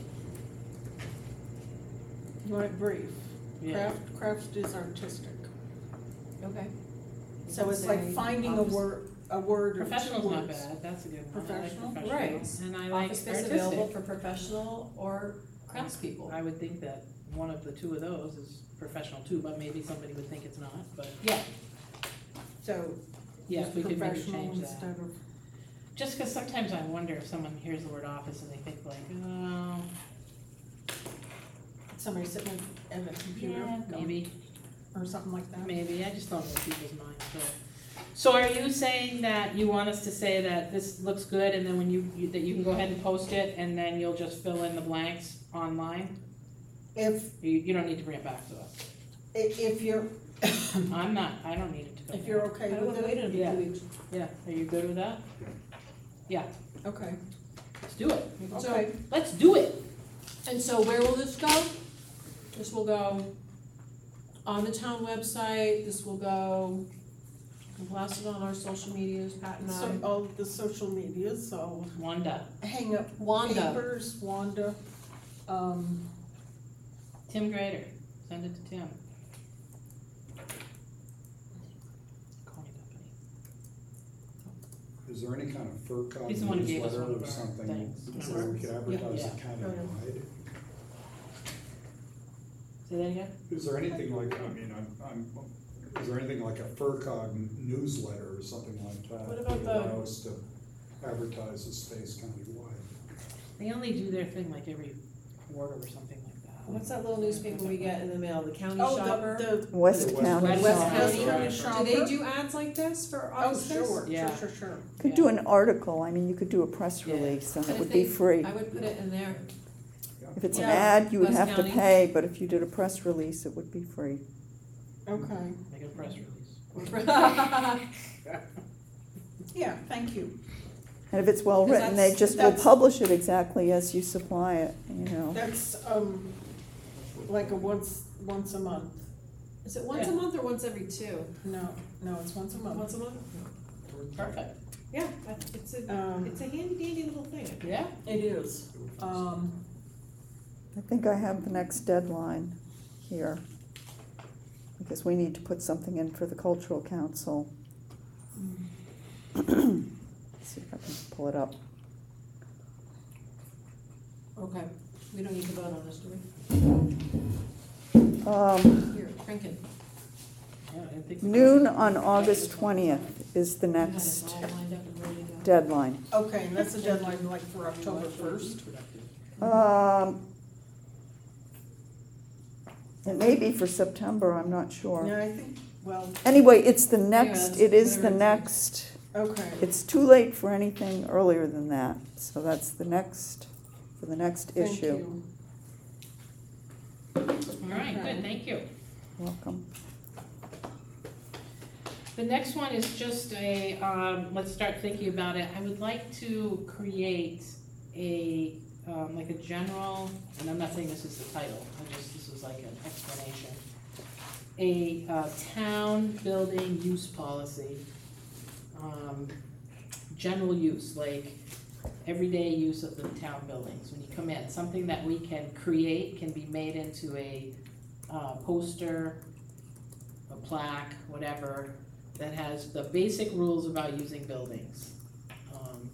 you want it brief? Yeah. Craft, craft is artistic. Okay. So it's like Say finding a office- word, a word or two words. Professional's not bad, that's a good one. I like Professional? professional. Right. And I like Office space available artistic. for professional or craftspeople. I would think that one of the two of those is professional too, but maybe somebody would think it's not, but Yeah, So, yes, we could maybe professional change that. instead of, Just because sometimes I wonder if someone hears the word office and they think like, oh, somebody sitting at a computer. Yeah, maybe, Or something like that. maybe, I just don't know people's minds, so. So are you saying that you want us to say that this looks good, and then when you, you- that you can go ahead and post it, and then you'll just fill in the blanks online? If, You, you don't need to bring it back to us. i- if you're, I'm not, I don't need it to go if you're back. okay with it. Yeah. Yeah, are you good with that? Yeah, Okay, let's do it. okay. Let's do it. And so where will this go? This will go on the town website, this will go, we'll blast it on our social medias, Pat and So I. all the social media, so Wanda, hang up Wanda, papers, Wanda, um, Tim Grader, send it to Tim. Calling company. Is there any kind of FERCog He's the one who gave us newsletter one of or our something things. where we could advertise Yeah. it county-wide? Say that again? Is there anything like, I mean, I'm, I'm, is there anything like a FERCog newsletter or something like that? What about that the- allow us to advertise the space countywide? They only do their thing like every quarter or something like that. what's that little newspaper we get in the mail, the county oh, shopper? the, the, West The County. West West County. County, County do shopper. they do ads like this for oh, offices? sure, Yeah. sure, sure, sure. Could do an article, I mean, you could do a press Yeah. release and I it would be think free. I would put it in there. If it's an Yeah. ad, you would West have to County. pay, but if you did a press release, it would be free. Okay, Make a press release. yeah, thank you. And if it's well Because written, they that's- just will that's- publish it exactly as you supply it, you know. That's, um, like a once, once a month. Is it once a Yeah. month or once every two? No, no, it's once a month. Once a month? Perfect. Yeah, that- it's a, Um, it's a handy dandy little thing. Yeah? it is, um, I think I have the next deadline here. Because we need to put something in for the cultural council. See if I can pull it up. Okay, we don't need to vote on this, do Um, we? Here, Franken. Yeah, I think we- noon on August twentieth is the You had it next all lined up and ready to go. deadline. okay, and that's a deadline like for October first. Um, it may be for September, I'm not sure. Yeah, I think, well, Anyway, it's the next, that's it is the whatever next, okay, it's too late for anything earlier than that. So that's the next, for the next thank issue. you. All right, good, thank you. Welcome. The next one is just a, um, let's start thinking about it. I would like to create a, um, like a general, and I'm not saying this is the title, I just, this is like an explanation. A, uh, town building use policy. Um, general use, like everyday use of the town buildings when you come in. Something that we can create, can be made into a, uh, poster, a plaque, whatever, that has the basic rules about using buildings. Um,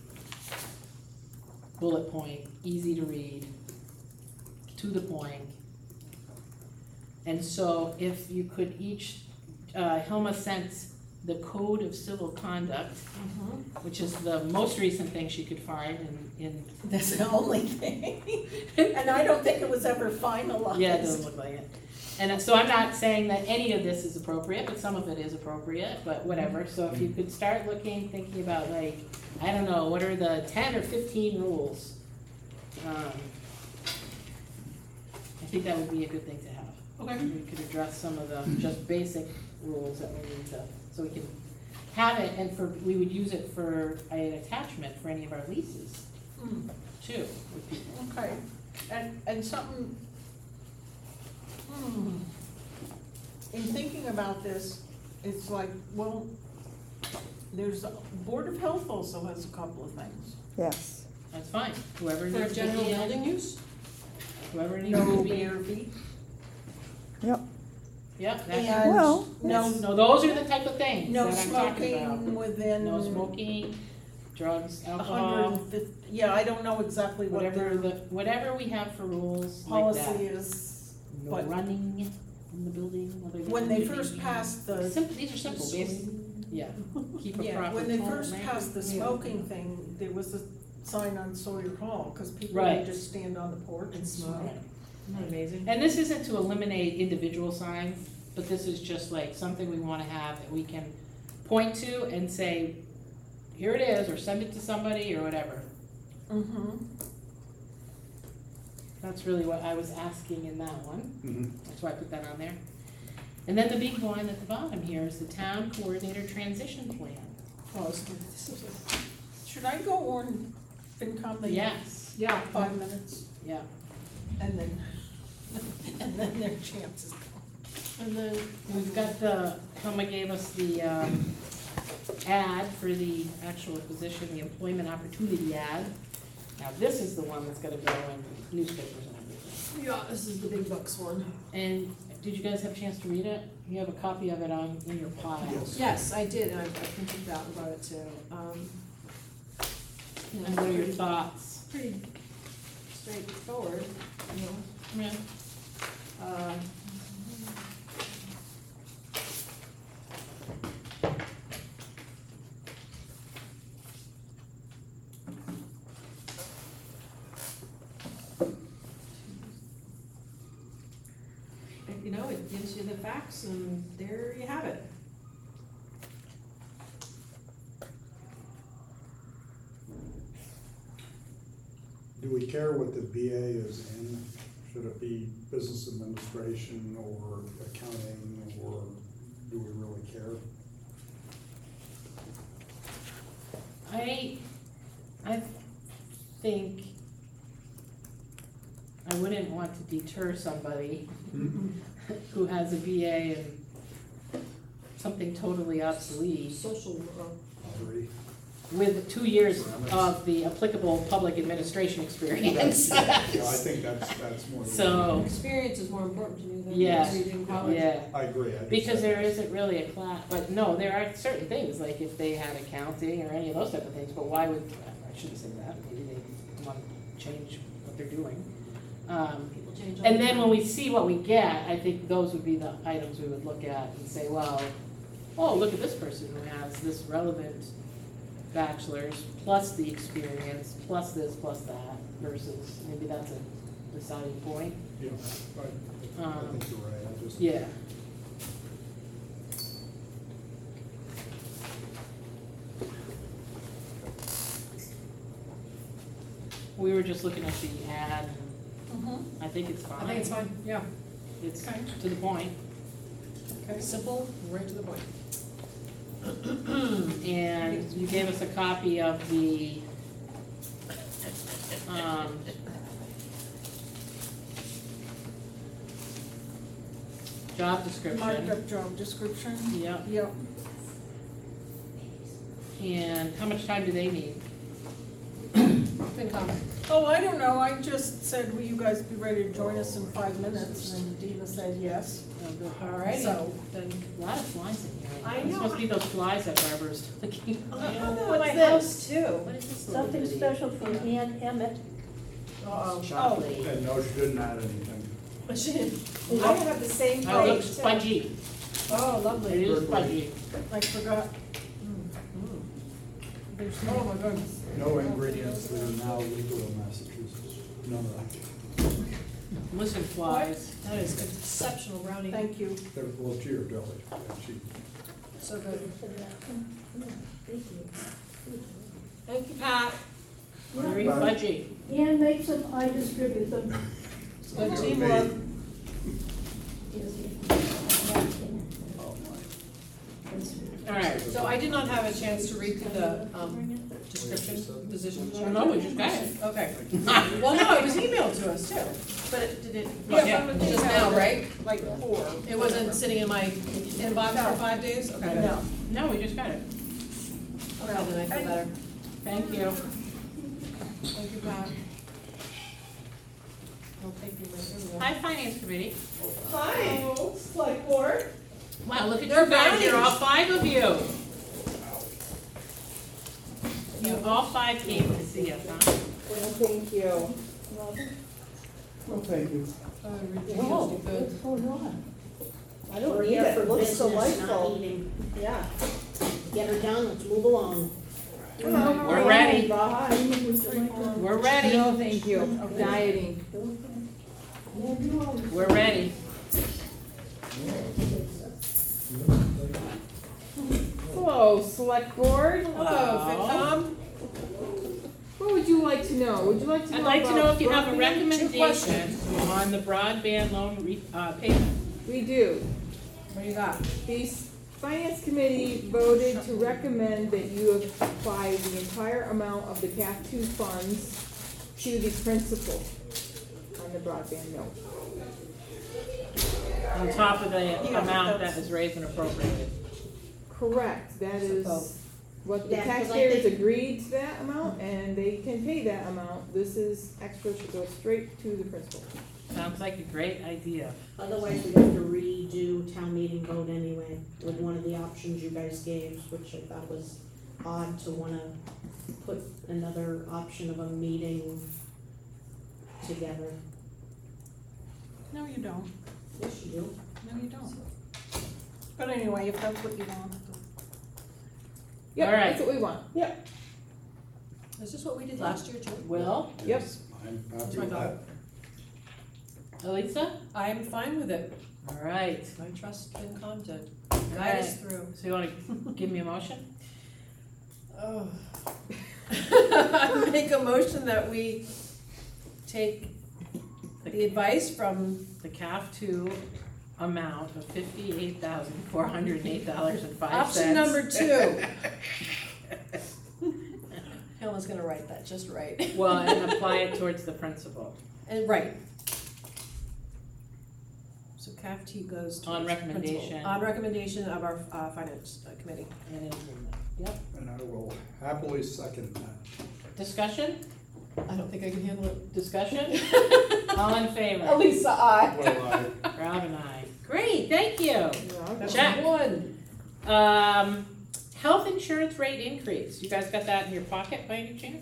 Bullet point, easy to read, to the point. And so if you could each, uh, Hilma sent the Code of Civil Conduct, which is the most recent thing she could find in, in, That's the only thing, and I don't think it was ever finalized. yeah, it doesn't look like it. And so I'm not saying that any of this is appropriate, but some of it is appropriate, but whatever. So if you could start looking, thinking about like, I don't know, what are the ten or fifteen rules? Um, I think that would be a good thing to have. Okay. We could address some of the just basic rules that we need to, so we can have it, and for, we would use it for an attachment for any of our leases Hmm, too, with people. okay, and, and something, hmm, in thinking about this, it's like, well, there's, Board of Health also has a couple of things. Yes. That's fine, whoever For needs to general be in, building use? whoever needs No to be B in. R V. Yep. Yeah, that, And Well, no, no, those are the type of things no that I'm talking about. smoking within. No smoking, drugs, a hundred alcohol, and fifty, yeah, I don't know exactly what whatever their the, whatever we have for rules like policy that. is. No but- running in the building other than. When they maybe- first passed the. Simple, these are simple, basic, yeah, keep a Yeah, proper when they tone, first language. passed the Yeah. smoking thing, there was a sign on Sawyer Hall, cause people Right. would just stand on the porch and smoke. Right. Isn't that amazing? And this isn't to eliminate individual signs, but this is just like something we wanna have that we can point to and say, here it is, or send it to somebody, or whatever. Mm-hmm. That's really what I was asking in that one, Mhm. that's why I put that on there. And then the big one at the bottom here is the town coordinator transition plan. Oh, so this is a- should I go on FinCom? They- Yes, Yeah, five minutes, yeah. and then, and then their chances go. And then we've got the, Toma gave us the, um, ad for the actual position, the employment opportunity ad. Now, this is the one that's gonna go in newspapers and everything. Yeah, this is the big bucks one. And did you guys have a chance to read it? You have a copy of it on, in your pile. Yes. Yes, I did, and I, I printed it out and brought it too. Um, you know, And what are your pretty- thoughts? Pretty straightforward, you know. Yeah. Uh, You know, it gives you the facts and there you have it. Do we care what the B A is in? Should it be business administration or accounting, or do we really care? I, I think I wouldn't want to deter somebody who has a B A and something totally obsolete Social, uh, Agree. with two years of the applicable public administration experience. Yeah, I think that's, that's more. the- So, experience is more important to me than Yeah. reading college. yeah, I agree. I just because said- there isn't really a class, but no, there are certain things, like if they had accounting or any of those type of things, but why would, I shouldn't say that, maybe they want to change what they're doing. Um, People change all And the then time. when we see what we get, I think those would be the items we would look at and say, well, oh, look at this person who has this relevant bachelor's, plus the experience, plus this, plus that, versus, maybe that's a deciding point. Yeah, I, I Um, think you're right, I just. Yeah. We were just looking at the ad, Mm-hmm. I think it's fine. I think it's fine, yeah. It's Okay. to the point. Okay, simple, right to the point. And you gave us a copy of the, um, job Marked description. up job description, Yep, yep. and how much time do they need? FinCom. Oh, I don't know, I just said, will you guys be ready to join us in five minutes, and Dina said yes. Alrighty, So- then. A lot of flies in here. I It's know. supposed to be those flies that Barbara's looking. Oh, my house too. What is this little Something bitty special from Ann Emmett. Uh-oh. chocolate? And no, she didn't add anything. I have the same Oh, it plate looks too. spongy. Oh, It lovely. is spongy. I forgot, there's Oh no, my goodness. No ingredients that are now legal in Massachusetts, none of that. Listen, flies. That is exceptional brownie. thank you. They're, well, to your belly, yeah, she, So good. Thank you. Thank you, Pat. Very Bye. fudgy. Ann makes them, I distribute them. Good You're teamwork. made. All right. So I did not have a chance to read through the, um, description, position. Oh, no, we just got it. Okay. Well, no, it was emailed to us too, but it, did it, Yeah. just now, right? Like four. It wasn't sitting in my inbox for five days? Okay. No. No, we just got it. Okay, then I feel better. Thank you. Thank you, Pat. I'll take you, here we go. Hi, Finance Committee. Hi, select board. Wow, look at They're you guys, you're all brownies. five of you. You all five came to see us, huh? Well, thank you. well, thank you. Oh, really Whoa, tasty food. what's going on? I don't We're need here it, for it looks business, not delightful. eating. Yeah. Get her done, let's move along. We're ready. Bye. Would you like to- We're ready. No, thank you, dieting. We're ready. Hello, Select Board. Hello. FinCom. What would you like to know? Would you like to know I'd like to know if you have a about broadband? Two recommendation questions. on the broadband loan re, uh, payment. We do. What do you got? The s- Finance Committee voted to recommend that you apply the entire amount of the C A F two funds to the principal on the broadband note. On top of the Yeah, amount that's- that was raised and appropriated. Correct, that is both. what the Yeah, 'cause I taxpayers think- agreed to that amount, and they can pay that amount. This is extra to go straight to the principal. Sounds like a great idea. Otherwise, we have to redo town meeting vote anyway, with one of the options you guys gave, which I thought was odd to wanna put another option of a meeting together. No, you don't. Yes, you do. No, you don't. But anyway, if that's what you want. Yep, All right. that's what we want. Yep. Is this what we did last year too? Will, Yep. I'm happy with that. Elisa? I'm fine with it. All right. I trust FinCom to All guide us right. through. So you wanna give me a motion? Oh. I make a motion that we take the advice from The C A F two amount of fifty-eight thousand, four hundred and eight dollars and five cents. option number two. Helen's gonna write that just right. Well, and apply it towards the principal. And, right. So C A F T goes to. On recommendation. On recommendation of our, uh, finance uh, committee. And in agreement. Yep. And I will happily second that. Discussion? I don't think I can handle it. Discussion? All in favor? Elisa, I. Well, I, Rob and I. Great, thank you. Yeah. Check. One. Um, health insurance rate increase. You guys got that in your pocket by any chance?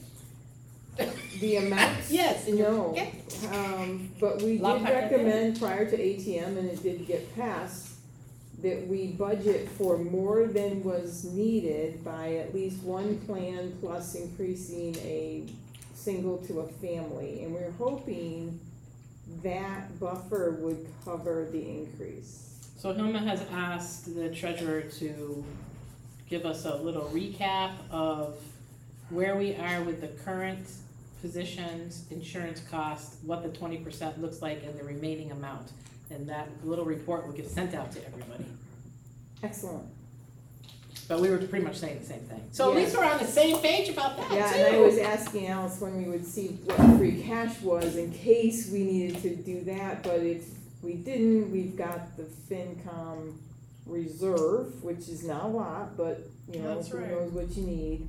The amounts? Yes, in your No, pocket. um, but we Lot did packet. recommend prior to A T M, and it did get passed, that we budget for more than was needed by at least one plan plus increasing a single to a family, and we're hoping that buffer would cover the increase. So Hilma has asked the treasurer to give us a little recap of where we are with the current positions, insurance cost, what the twenty percent looks like, and the remaining amount. And that little report will get sent out to everybody. Excellent. But we were pretty much saying the same thing. So at Yeah. least we're on the same page about that too. Yeah, and I was asking Alice when we would see what free cash was in case we needed to do that, but if we didn't, we've got the FinCom reserve, which is not a lot, but, you know, That's who right. knows what you need.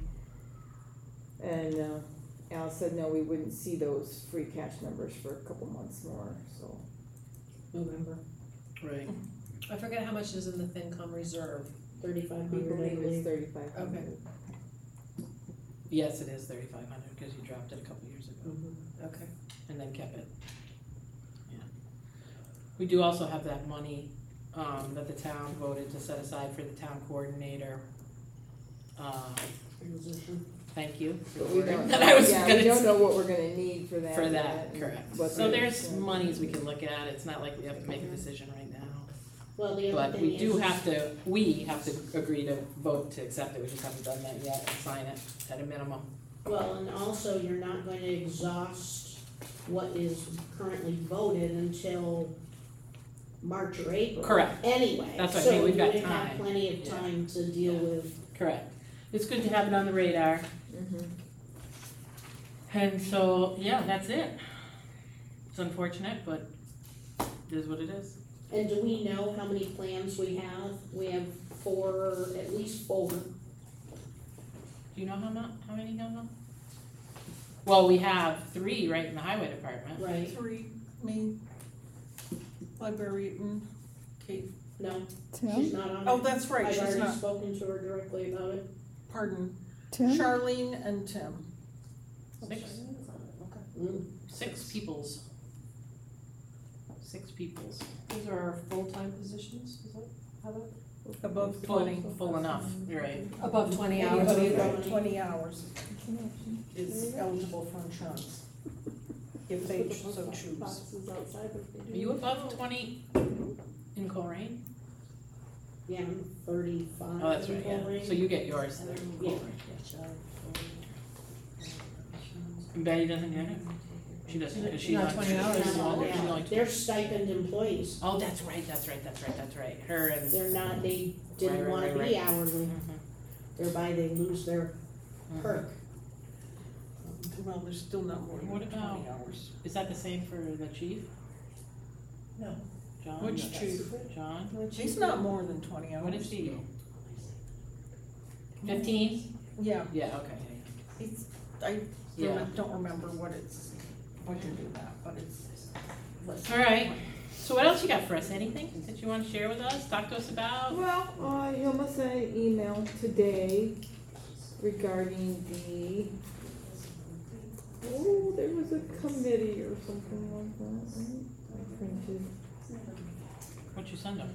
And, uh, Alice said, no, we wouldn't see those free cash numbers for a couple months more, so. November, Right. I forget how much is in the FinCom reserve. thirty-five I hundred, I believe it's believe. thirty-five hundred. Yes, it is thirty-five hundred because you dropped it a couple years ago Mhm. Okay. and then kept it. Yeah. We do also have that money, um, that the town voted to set aside for the town coordinator. Um, Transition. thank you. for But the we wording don't, that I was yeah, gonna we don't say. know what we're gonna need for that. For that, yet, and correct. what So the- there's monies we can look at, it's not like we have to make a decision right now. Well, the other But thing we is. do have to, we have to agree to vote to accept it, we just haven't done that yet, and sign it at a minimum. Well, and also, you're not going to exhaust what is currently voted until March or April. Correct. Anyway. That's what I mean, we've got So you would time. have plenty of Yeah. time to deal Yeah. with. Correct. It's good to have it on the radar, Mhm. and so, yeah, that's it. It's unfortunate, but it is what it is. And do we know how many plans we have? We have four, at least four. Do you know how mu- how many you know? Well, we have three right in the highway department. Right. Three, me, library, and Kate. No, Tim? she's not on it. Oh, that's right, I've she's already not, spoken to her directly about it. pardon, Tim? Charlene and Tim. Six, Mm. six peoples. Six peoples. These are our full-time positions, is that how that? Above Full, twenty. full enough, you're right. Above twenty hours. Anybody above twenty hours is eligible for insurance. if they Just put the so post choose. boxes outside if they Are do. you above twenty in Coleraine? Yeah, I'm thirty-five. Oh, that's right, in yeah, Coleraine. so you get yours there. Yeah. And Betty doesn't get it? She doesn't, because she's Not not. twenty hours. she's only- she's Yeah, only- they're stipend employees. Oh, that's right, that's right, that's right, that's right, her and. They're not, they Right, didn't right, wanna right, be right. hourly, Mhm, thereby they lose their mhm. perk. Well, there's still not more than What twenty about- hours. Is that the same for the chief? No. John? Which That's- chief? John? He's not more than twenty hours. What is he? Fifteen? Yeah, Yeah, okay. it's, I Yeah. don't, don't remember what it's, what to do that, but it's less. All right, so what else you got for us? Anything that you want to share with us, talk to us about? Well, uh, Hilma sent an email today regarding the, oh, there was a committee or something like that, right? I printed. What'd you send them?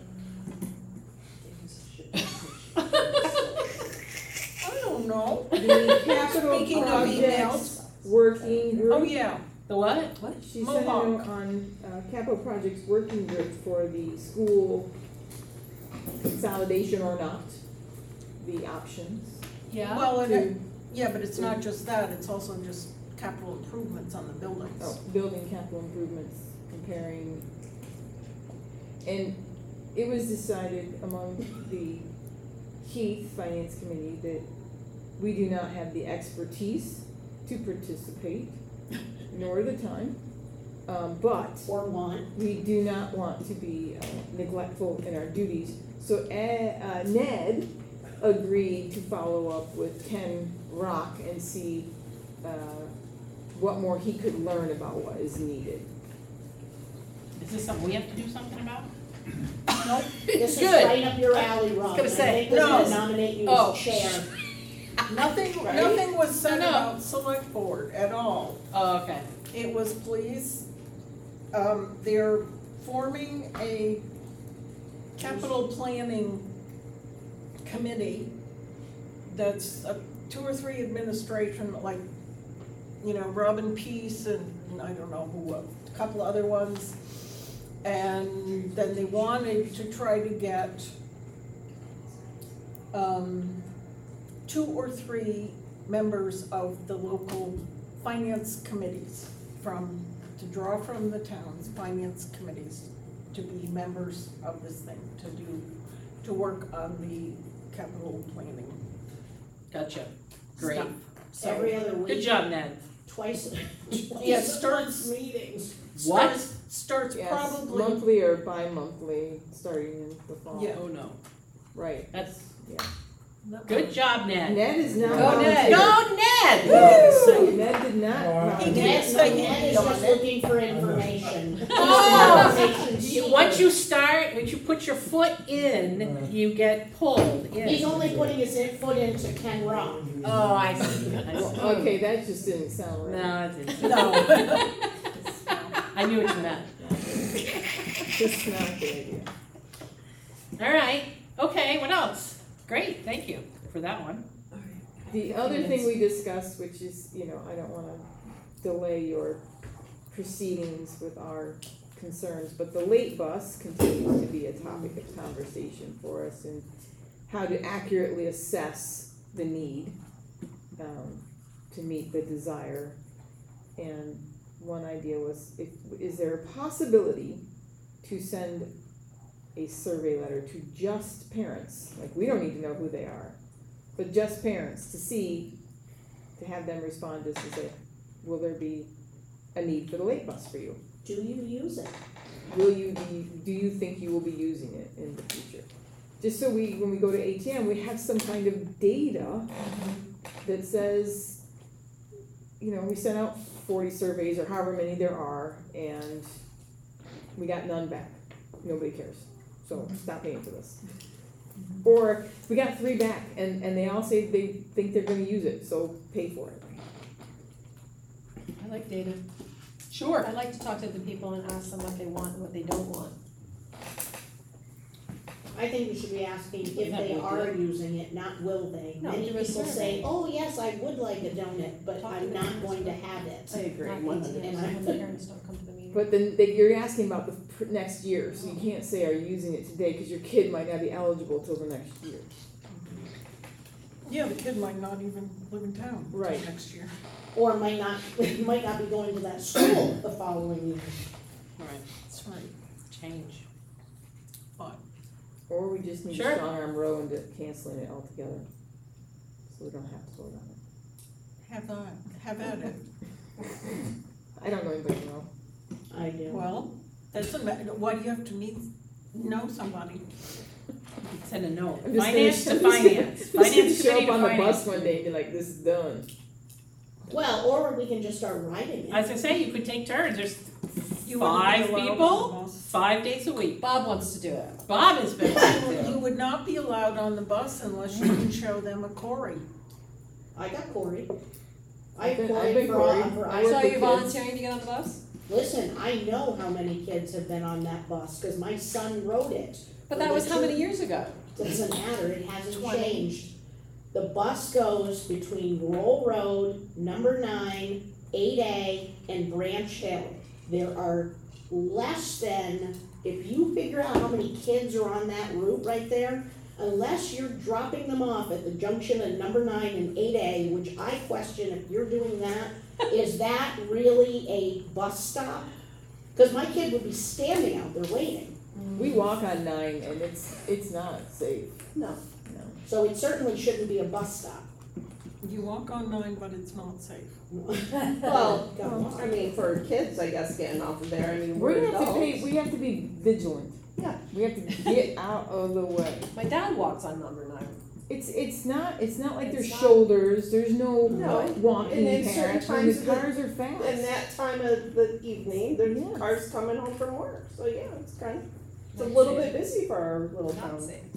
I don't know. The capital Speaking of projects working group. Oh, yeah. The what? What? She sent a Mohawk. note on, uh, capital projects working group for the school consolidation or not, the options. Yeah. Well, to- it, yeah, but it's not just that, it's also just capital improvements on the buildings. Oh, building capital improvements, comparing. And it was decided among the Heath Finance Committee that we do not have the expertise to participate, nor the time. Um, but Or want. we do not want to be uh, neglectful in our duties. So uh, uh, Ned agreed to follow up with Ken Rock and see uh, what more he could learn about what is needed. Is this something we have to do something about? Nope. This is Good. right up your alley, Rob. gonna say, I think we're gonna no. nominate you Oh. as chair. Nothing, Right? nothing was said No, no. about select board at all. Oh, okay. It was please, um, they're forming a capital planning committee that's uh, two or three administration, like, you know, Robin Peace and and I don't know who, a couple other ones. And then they wanted to try to get um, two or three members of the local finance committees from, to draw from the town's finance committees to be members of this thing, to do, to work on the capital planning Gotcha. Great. stuff. So, Every other week. Good job, Ned. Twice, Yeah, twice it a starts- month meetings. What? starts, starts Yes, probably, monthly or bi-monthly, starting in the fall. Yeah. Oh, no. Right. That's, Yeah. good job, Ned. Ned is not Go, Ned. volunteer. Go, Ned! Woo! Ned did not No, I- He volunteer. didn't Ned, say Ned he is on just it. looking for information. Oh! Information You- seeker. Once you start, once you put your foot in, you get pulled in. He's only putting his in- foot into Ken Rock. Oh, I see. I see. Well, okay, that just didn't sound right. No, it didn't. No. I knew what you meant. Just not a good idea. All right, okay, what else? Great, thank you for that one. The other thing we discussed, which is, you know, I don't wanna delay your proceedings with our concerns, but the late bus continues to be a topic of conversation for us and how to accurately assess the need, um, to meet the desire. And one idea was, if, is there a possibility to send a survey letter to just parents, like, we don't need to know who they are, but just parents, to see, to have them respond just to say, will there be a need for the late bus for you? Do you use it? Will you be, do you think you will be using it in the future? Just so we, when we go to A T M, we have some kind of data that says, you know, we sent out forty surveys or however many there are, and we got none back. Nobody cares, so stop paying for this. Or we got three back and, and they all say they think they're gonna use it, so pay for it. I like data. Sure. I like to talk to the people and ask them what they want and what they don't want. I think you should be asking if they are using it, not will they. No, Many do a people survey. say, oh, yes, I would like a donut, but Talk to I'm the not parents going to first. have it. I agree. Not one A T Ms, hundred when the parents don't come to the meeting. But then they, you're asking about the pr- next year, so you can't say are you using it today, cause your kid might not be eligible till the next year. Yeah, the kid might not even live in town until Right. next year. Or might not, might not be going to that school the following year. Right, That's right. change. But Or we just need to Sure. strong arm Roe into canceling it altogether, so we don't have to vote on it. have I, have at it. I don't know anybody Roe. I do. Well, that's a, ma- why do you have to meet, know somebody? Send a note. I'm just Finance gonna- to I'm just gonna- finance, Just gonna finance show committee up to on the finance. bus one day and be like, this is done. Well, or we can just start writing it. As I say, you could take turns, there's You wouldn't be five allowed on the people, bus. five days a week. Bob wants to do it. Bob has been You to. would not be allowed on the bus unless you can show them a Cory. I got Cory. I I've have been- I've Cory been for, Cory. for, I I, work So are with you kids. volunteering to get on the bus? listen, I know how many kids have been on that bus, cause my son rode it. But that was how many years ago? Doesn't matter, it hasn't Twenty. changed. The bus goes between Roll Road, number nine, eight A, and Branch Hill. There are less than, if you figure out how many kids are on that route right there, unless you're dropping them off at the junction of number nine and eight A, which I question if you're doing that, is that really a bus stop? Cause my kid would be standing out there waiting. We walk on nine and it's, it's not safe, No. no. So it certainly shouldn't be a bus stop. You walk on nine, but it's not safe. Well, Go I on. mean, for kids, I guess, getting off of there, I mean, We're we're gonna have to pay, adults. we have to be vigilant. Yeah. We have to get out of the way. My dad walks on number nine. It's, it's not, it's not like there's It's not- shoulders, there's no No, walking and in certain paths, and times the of the- cars are fast. And that time of the evening, there's Yeah. cars coming home from work, so yeah, it's kind of, it's a little bit busy for our little Not town. safe.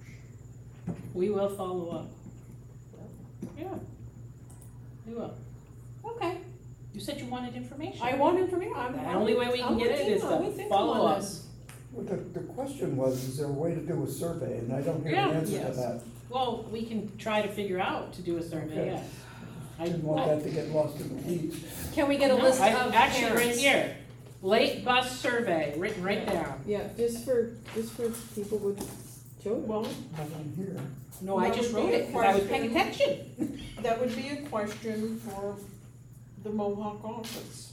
We will follow up. Yeah. We will. Okay. You said you wanted information. I want information. I'm. The only way we can I'm get with it you. is I'm to with you follow on up. this. Well, the, the question was, is there a way to do a survey, and I don't hear the Yeah. answer to Yes. that. Well, we can try to figure out to do a survey, Okay. yeah. I didn't want that to get lost in the weeds. Can we get a No, list I- of Actually, right parents? here, late bus survey, written right down. Yeah, just for, just for people with children. Well, Nothing here. No, I That just would be wrote a it, because I was paying question. attention. that would be a question for the Mohawk office.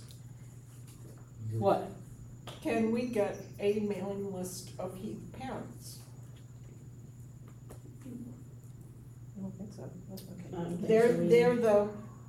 What? Can we get a mailing list of Heath parents? I don't think so. Okay. I don't think They're, so either. they're the,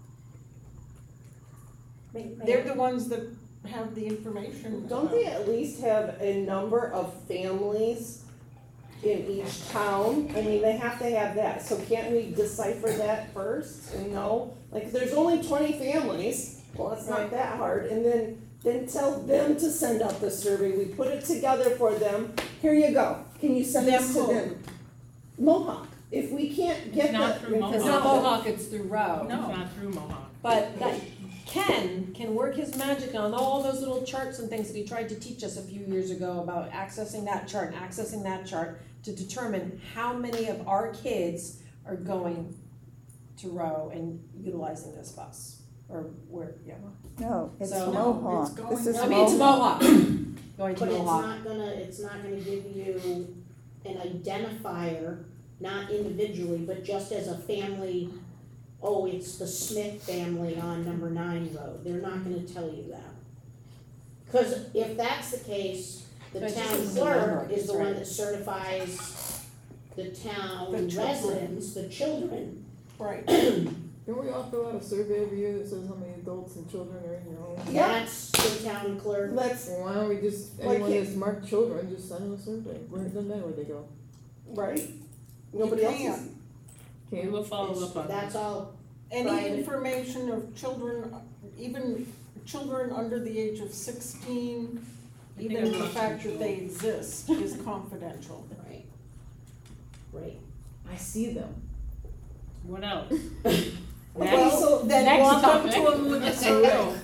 May- may they're I- the ones that have the information. Don't they at least have a number of families in each town? I mean, they have to have that, so can't we decipher that first and know? Like, there's only twenty families, well, it's not that hard, and then, then tell them to send out the survey, we put it together for them, here you go, can you send this to Them who? them? Mohawk, if we can't get It's not that through Mohawk. It's not Mohawk, it's through Row. It's not through Mohawk. But that Ken can work his magic on all those little charts and things that he tried to teach us a few years ago about accessing that chart and accessing that chart to determine how many of our kids are going to Row and utilizing this bus. Or where, yeah. No, it's So- No, Mohawk. it's This going- is I mean, it's Mohawk. Mohawk, going to But it's Mohawk. not gonna, it's not gonna give you an identifier, not individually, but just as a family, oh, it's the Smith family on number nine road, they're not gonna tell you that. Cause if that's the case, the But it just town isn't the number, clerk is the that's one right. that certifies the town The children. residents, the children. Right. Don't we all fill out a survey every year that says how many adults and children are in your home? Yeah. That's the town clerk. Let's, Well, why don't we just, Why anyone can't- that's marked children, just send them a survey, where, it doesn't matter where they go. right, nobody else is. can't. We Okay, will follow It's- up on that. That's all, Any Private. information of children, even children under the age of sixteen, I think even I'm the not fact too that they exist is confidential. right, right. I see them. What else? Well, Next, so Then Next walk up topic. to them with a survey.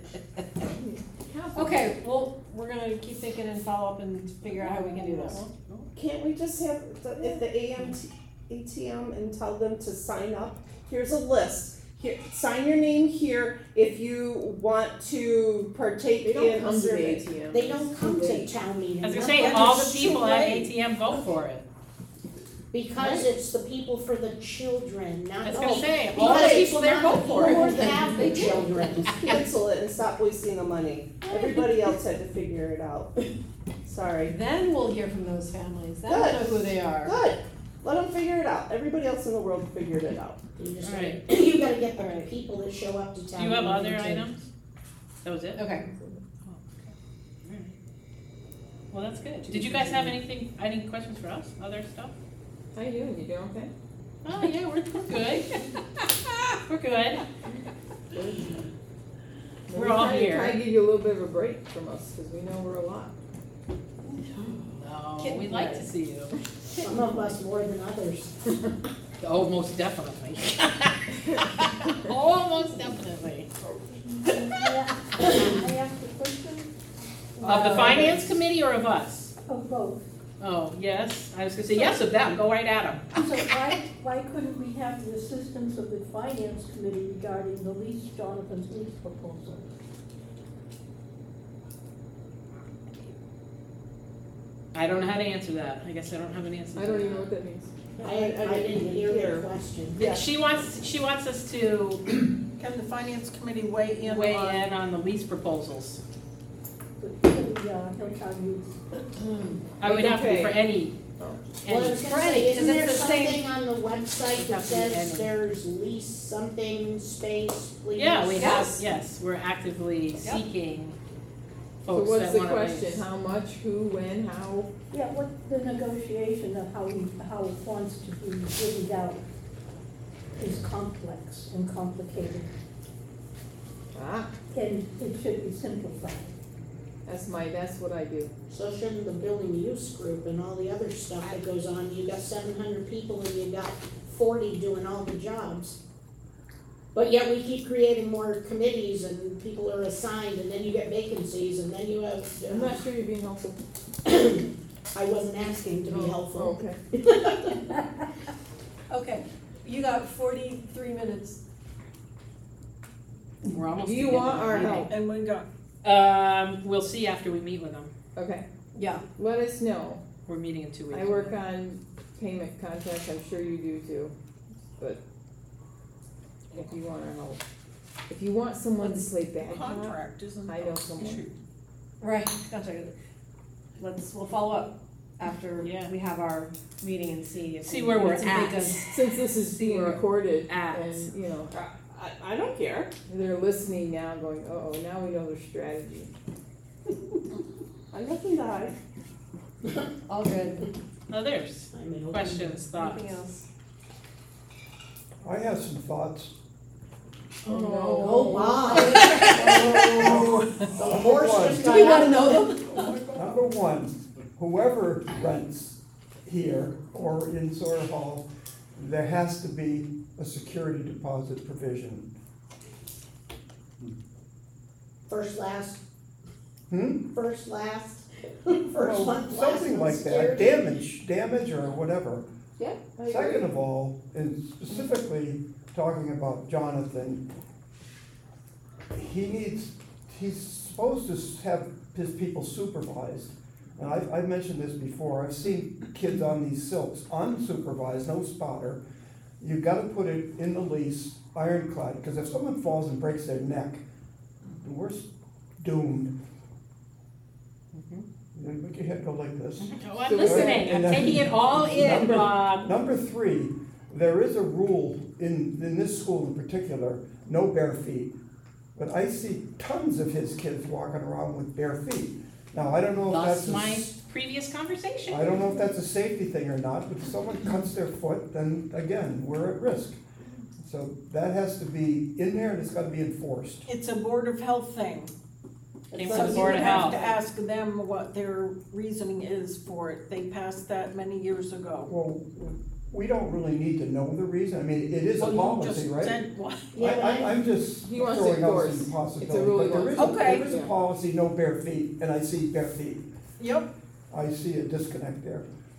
Okay, well, we're gonna keep thinking and follow up and figure out how we can do this. We'll- Can't we just have, the- if the A M T, A T M and tell them to sign up? Here's a list. Here, sign your name here if you want to partake They don't in a come to the survey. A T M. They don't come to town meetings. I was gonna That's say, why all the it's people too at late. A T M vote for it. Because it's the people for the children, not. I was gonna oh, say, all the because it's people there not vote for who it. have the children. Cancel it and stop wasting the money. Everybody else had to figure it out. Sorry. Then we'll hear from those families, then we'll know who they are. Good. Let them figure it out. Everybody else in the world figured it out. You just All gotta, right. you gotta get the Alright. people that show up to town. Do you have meeting other to- items? That was it? Okay. Well, that's good. Did you guys have anything, any questions for us, other stuff? How you doing? You doing okay? Oh, yeah, we're, we're good. We're good. Well, We're we all try to- here. Try to give you a little bit of a break from us, cause we know we're a lot. No, we'd like to see you. Some of us more than others. Oh, most definitely. Oh, most definitely. Yeah, I asked a question Of the finance committee or of us? of both. Oh, yes. I was gonna say yes of them. Go right at them. So why, why couldn't we have the assistance of the finance committee regarding the lease, Jonathan's lease proposal? I don't know how to answer that. I guess I don't have an answer. I to don't even that. know what that means. I, I didn't hear your question. Yeah. She wants, she wants us to Can the finance committee weigh in on? weigh in on the lease proposals. For the, uh, Hilltown Youth? I would have to be for any, Well, I any. was gonna Right, say, isn't 'cause there it's the same- something on the website Have that to be any. says there's lease something space, please? Yeah, we have, Yes. yes, we're actively Yep. seeking So folks what's that the wanna question? lease. How much, who, when, how? Yeah, what the negotiation of how he, how it wants to be divvied out is complex and complicated, Ah, and it should be simplified. that's my, that's what I do. So shouldn't the building use group and all the other stuff that goes on, you got seven hundred people and you got forty doing all the jobs. But yet we keep creating more committees and people are assigned and then you get vacancies and then you have. I'm not sure you're being helpful. I wasn't asking to be Oh, helpful. Okay. Okay, you got forty-three minutes, We're almost. Do you to the end want of the our meeting. help? and we got, Um, we'll see after we meet with them. Okay, yeah, let us know. We're meeting in two weeks. I work on payment contracts, I'm sure you do too, but if you want our help. If you want someone to play bad cop, contract, isn't it? I know someone. Right, gotcha. Let's, we'll follow up after Yeah. we have our meeting and see if. See we- where we're it's a big at. good- Since this is being We're recorded at. and, you know, I, I don't care. they're listening now going, uh-oh, now we know their strategy. I'm nothing to hide. All good. Others, I mean, questions, thoughts? Anything else? I have some thoughts. Oh, no. Oh, wow. The Number horse one- just Do we got wanna out. know them? Number one, whoever rents here or in Sawyer Hall, there has to be a security deposit provision. First, last, Hmm? first, last, first Well, one, last something one, like that, security. damage, damage or whatever. Yeah, I agree. Second of all, and specifically talking about Jonathan, he needs, he's supposed to have his people supervised. And I, I've mentioned this before, I've seen kids on these silks, unsupervised, no spotter. You've gotta put it in the lease, ironclad, because if someone falls and breaks their neck, we're s- doomed. And make your head go like this. Oh, I'm listening, I'm And then- taking it all in, Number- Bob. Number three, there is a rule in, in this school in particular, no bare feet. But I see tons of his kids walking around with bare feet. Now, I don't know if Thus that's, a my s- previous conversation. I don't know if that's a safety thing or not, but if someone cuts their foot, then again, we're at risk. So that has to be in there and it's gotta be enforced. It's a Board of Health thing. Came So from the you Board would of have Health. to ask them what their reasoning is for it. They passed that many years ago. Well, we don't really need to know the reason, I mean, it is a Well, you policy, just right? said what? I, Yeah, but I, I- I'm just He wants throwing it out enforced. some It's a possibility, rule he but there is, wants. a- Okay. there is a policy, no bare feet, and I see bare feet. Yep, I see a disconnect there.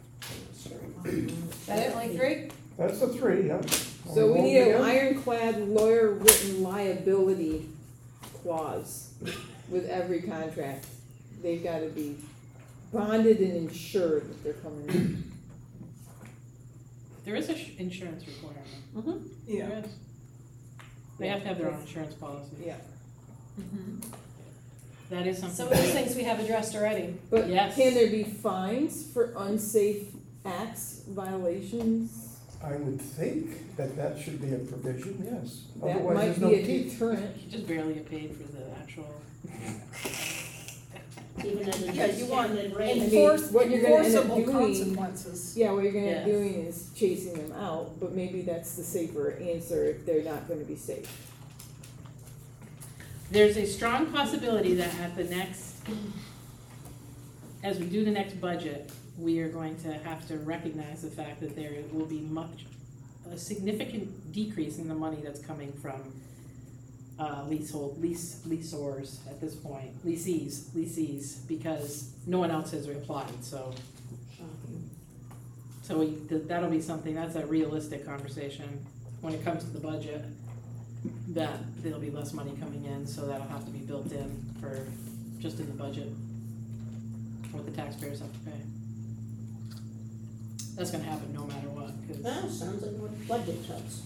Is that it, only three? That's the three, yeah. So we need an Are we ironclad lawyer written liability clause with every contract. They've gotta be bonded and insured that they're coming in. There is a sh- insurance requirement. Yeah. There is. They have to have their own insurance policy. Yeah. That is something. Some of those things we have addressed already. But Yes. can there be fines for unsafe acts, violations? I would think that that should be a provision, yes. That Otherwise, might there's no be a teeth. deterrent. You just barely get paid for the actual. Even at a Yeah, you want discounted rate. Enforce, what you're gonna end up enforceable doing- consequences. Yeah, what you're gonna Yes. end up doing is chasing them out, but maybe that's the safer answer if they're not gonna be safe. There's a strong possibility that at the next, as we do the next budget, we are going to have to recognize the fact that there will be much, a significant decrease in the money that's coming from uh, leasehold, lease, leaseors at this point, leasees, leasees, because no one else has reapplied, so. So we, that'll be something, that's a realistic conversation when it comes to the budget, that there'll be less money coming in, so that'll have to be built in for, just in the budget, what the taxpayers have to pay. That's gonna happen no matter what, 'cause Well, sounds like what budget cuts.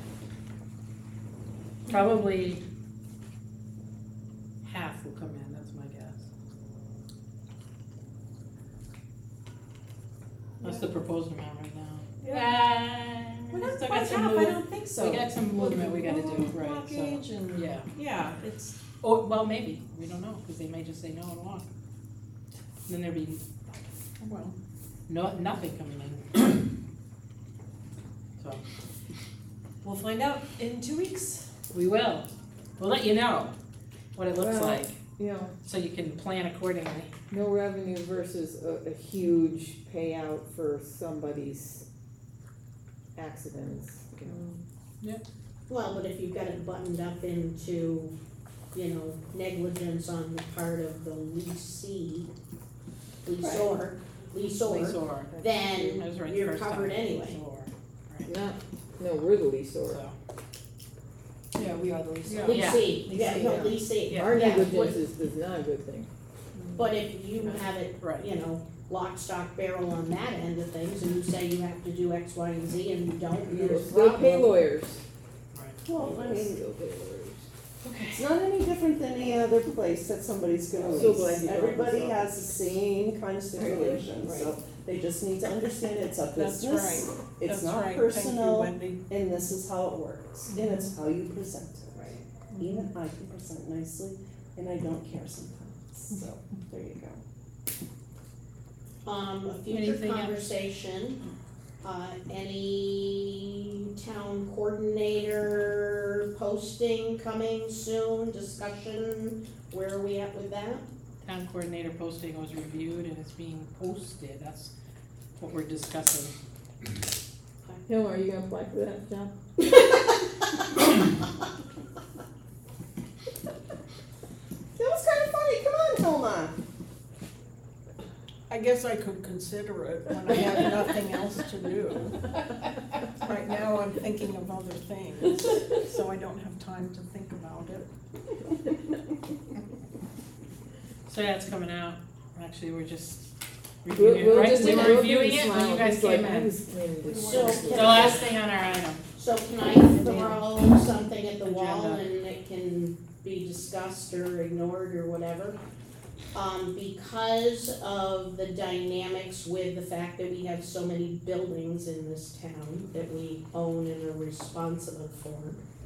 probably half will come in, that's my guess. That's the proposed amount right now. Yeah. We're not Still quite got some half, I move- don't think so. We got some movement we gotta do, With right, blockage so, and, yeah. yeah, it's, Oh, well, maybe, we don't know, cause they may just say no and walk. Then there'd be well, no, nothing coming in. So, We'll find out in two weeks. we will, we'll let you know what it looks Well- like, You know, so you can plan accordingly. no revenue versus a, a huge payout for somebody's accidents, you know. Well, but if you've got it buttoned up into, you know, negligence on the part of the leasee, leaseor, leaseor, Leaseor. I then was right the you're first time. covered anyway. Leaseor, right, Not, no, we're the leaseor. so, Yeah, we are the least. Yeah. Leasee, yeah, Leasee, no, yeah. leasee. Yeah. Our Yeah, negligence is, is not a good thing. But if you have it, Right. you know, lock, stock, barrel on that end of things, and you say you have to do X, Y, and Z, and you don't, You'll there's a still pay problem. lawyers. right. Well, I mean, Still pay lawyers. it's not any different than any other place that somebody's gonna I'm so glad lease. you brought Everybody this up. has the same kind of stipulations, so they just need to understand it's a that's business. right, It's that's not right, thank you, personal, Wendy. and this is how it works, and it's how you present it. Right. Even I can present nicely, and I don't care sometimes, so, there you go. Um, a future Anything else? conversation, uh, any town coordinator posting coming soon, discussion, where are we at with that? Town coordinator posting was reviewed and it's being posted, that's what we're discussing. Hilma, are you gonna apply for that job? That was kinda funny, come on, Hilma. I guess I could consider it when I have nothing else to do. Right now, I'm thinking of other things, so I don't have time to think about it. So yeah, it's coming out, actually, we're just We'll, reviewing it, we'll right, just, we we'll were give reviewing you a it when smile. you guys He's like, came I in. was planning to- So The last thing on our item. So can I throw something at the wall Agenda. and it can be discussed or ignored or whatever? Um, because of the dynamics with the fact that we have so many buildings in this town that we own and are responsible for.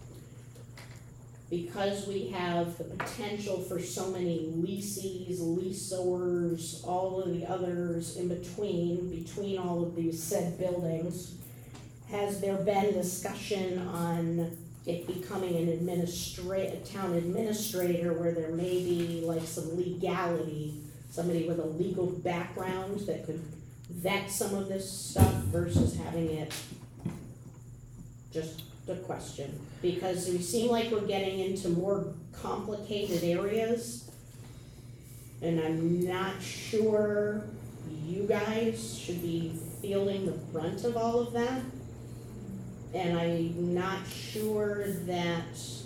Because we have the potential for so many leases, leaseors, all of the others in between, between all of these said buildings, has there been discussion on it becoming an administra- a town administrator where there may be like some legality, somebody with a legal background that could vet some of this stuff versus having it just a question? Because we seem like we're getting into more complicated areas. And I'm not sure you guys should be fielding the brunt of all of that. And I'm not sure that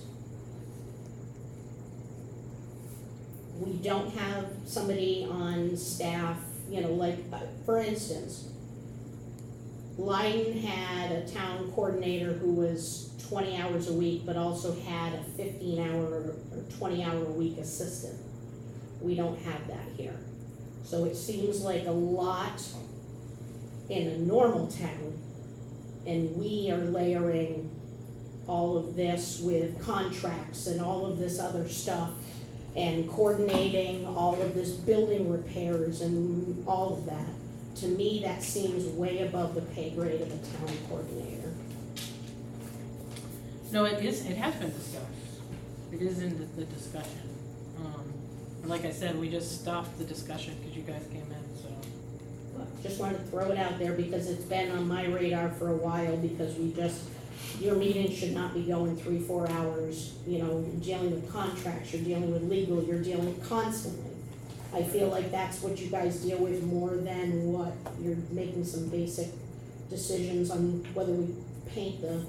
we don't have somebody on staff, you know, like, uh, for instance, Lyden had a town coordinator who was twenty hours a week, but also had a fifteen hour or twenty hour a week assistant. We don't have that here. So it seems like a lot in a normal town, and we are layering all of this with contracts and all of this other stuff, and coordinating all of this building repairs and all of that. To me, that seems way above the pay grade of a town coordinator. No, it is, it has been discussed. It is in the, the discussion. Um, and like I said, we just stopped the discussion because you guys came in, so. Just wanted to throw it out there because it's been on my radar for a while, because we just, your meetings should not be going three, four hours, you know, dealing with contracts, you're dealing with legal, you're dealing constantly. I feel like that's what you guys deal with more than what you're making some basic decisions on whether we paint the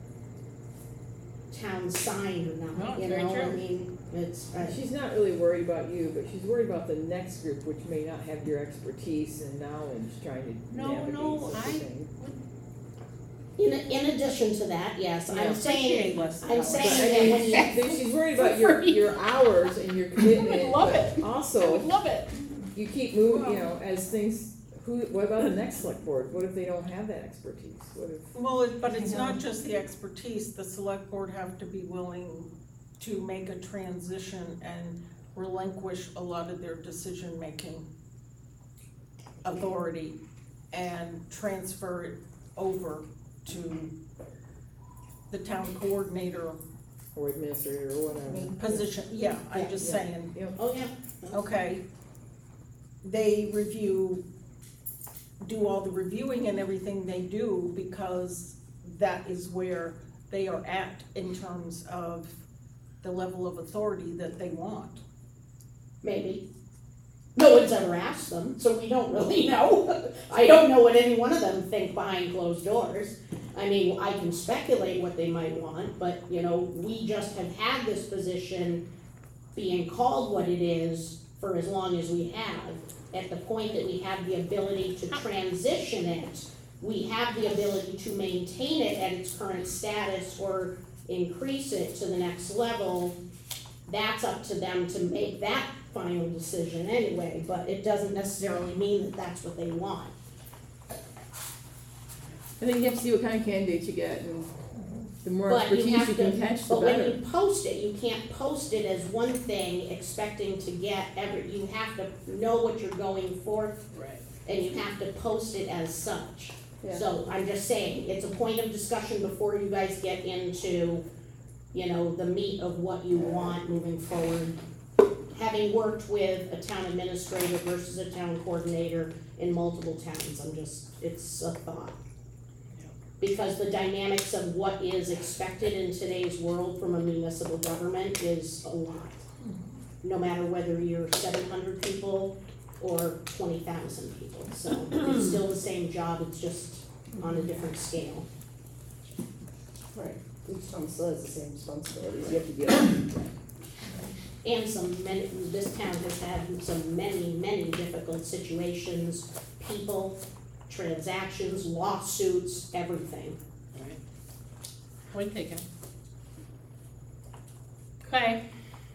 town sign or No, not, it's you very know, I true. mean, it's, uh, She's not really worried about you, but she's worried about the next group, which may not have your expertise and knowledge trying to No, navigate no, such a I- thing. in, in addition to that, yes, Yeah, I'm saying, appreciate less I'm hours. But saying I that mean, when you. she- she's worried about your, your hours and your commitment, love but it. I would also, love it. you keep moving, you know, as things, who, what about the next select board? What if they don't have that expertise? What if? Well, it- but it's not just the expertise, the select board have to be willing to make a transition and relinquish a lot of their decision-making authority and transfer it over to the town coordinator Or administrator or whatever. position, yeah, I'm just Yeah. saying, Yeah. Oh, yeah. okay. They review, do all the reviewing and everything they do because that is where they are at in terms of the level of authority that they want. Maybe. No one's ever asked them, so we don't really know. I don't know what any one of them think behind closed doors. I mean, I can speculate what they might want, but, you know, we just have had this position being called what it is for as long as we have. At the point that we have the ability to transition it, we have the ability to maintain it at its current status or increase it to the next level. That's up to them to make that final decision anyway, but it doesn't necessarily mean that that's what they want. I think you have to see what kind of candidates you get, and the more But you expertise have you to, can catch, the but when better. you post it, you can't post it as one thing expecting to get every, you have to know what you're going for, Right. and you have to post it as such. Yeah. So I'm just saying, it's a point of discussion before you guys get into, you know, the meat of what you want moving forward. Having worked with a town administrator versus a town coordinator in multiple towns, I'm just, it's a thought. Because the dynamics of what is expected in today's world from a municipal government is a lot. No matter whether you're seven hundred people or twenty thousand people, so it's still the same job, it's just on a different scale. Right, each town still has the same responsibilities, you have to get. And some many, this town has had some many, many difficult situations, people, transactions, lawsuits, everything. Right. Point taken. Okay.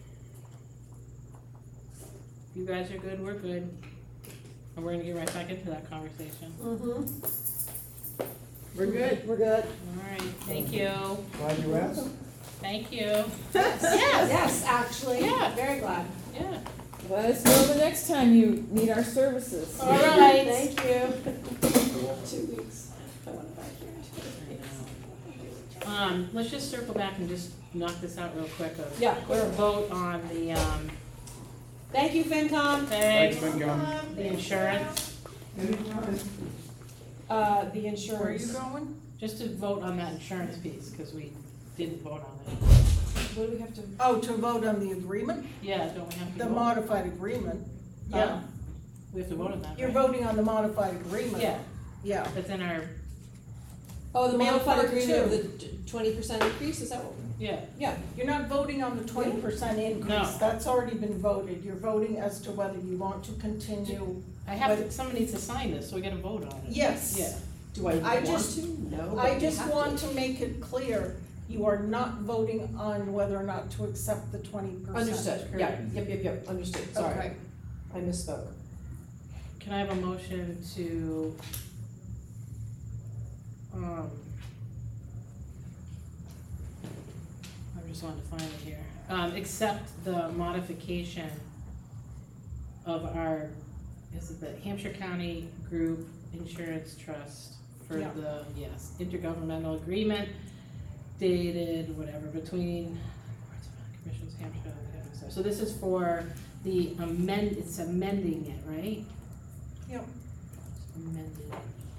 You guys are good, we're good. And we're gonna get right back into that conversation. Mm-hmm. We're good. We're good. All right, thank you, Glad you asked. thank you. Yes. Yes, actually, Yeah. very glad. Yeah. Let us know the next time you need our services. All right. Thank you. Two weeks. I want to buy Um, let's just circle back and just knock this out real quick. of- Yeah. We're a vote on the, um, Thank you, FinCom. thanks, Thanks, FinCom. the insurance, Uh, the Where are you insurance. going? just to vote on that insurance piece, cause we didn't vote on it. What do we have to? Oh, to vote on the agreement, Yeah, don't we have to the vote? modified agreement. Yeah, Uh, we have to vote on that, You're right? voting on the modified agreement. Yeah, Yeah, That's in our, Oh, the Mail modified part agreement of two. the twenty percent increase, is that what? yeah, yeah, you're not voting on the twenty percent increase, No. that's already been voted, you're voting as to whether you want to continue. I have to, somebody needs to sign this, so we gotta vote on it. Yes. Yeah. Do I I want just- to? No, but I we just have want to make it clear, you are not voting on whether or not to accept the twenty percent. Understood, yeah, yep, yep, yep, understood, sorry, Okay. I misspoke. Can I have a motion to, um, I just wanted to find it here, um, accept the modification of our, is it the Hampshire County Group Insurance Trust for Yeah. the, yes, intergovernmental agreement dated, whatever, between Commissions, Hampshire, so this is for the amend, it's amending it, right? Yep. Amended.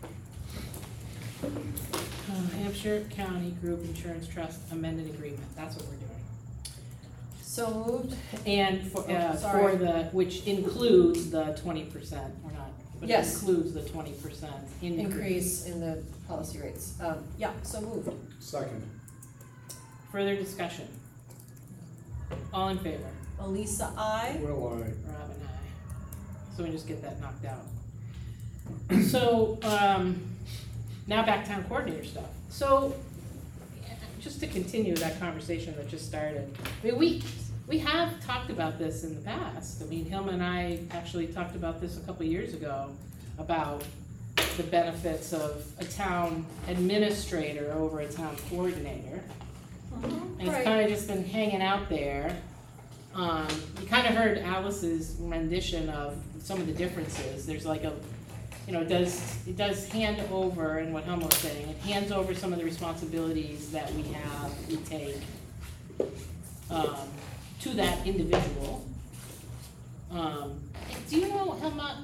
Uh, Hampshire County Group Insurance Trust amended agreement, that's what we're doing. So moved. And for, uh, Oh, sorry. for the, which includes the twenty percent, or not, but it Yes. includes the twenty percent increase. Increase in the policy rates, um, yeah, so moved. Second. Further discussion? All in favor? Elisa, I. Will I? Rob and I. So we just get that knocked out. So, um, now back town coordinator stuff. So, just to continue that conversation that just started, I mean, we, we have talked about this in the past. I mean, Hilma and I actually talked about this a couple years ago, about the benefits of a town administrator over a town coordinator. And it's Right. kind of just been hanging out there. Um, you kind of heard Alice's rendition of some of the differences. There's like a, you know, it does, it does hand over, and what Helma was saying, it hands over some of the responsibilities that we have, we take, um, to that individual. Um, do you know, Helma,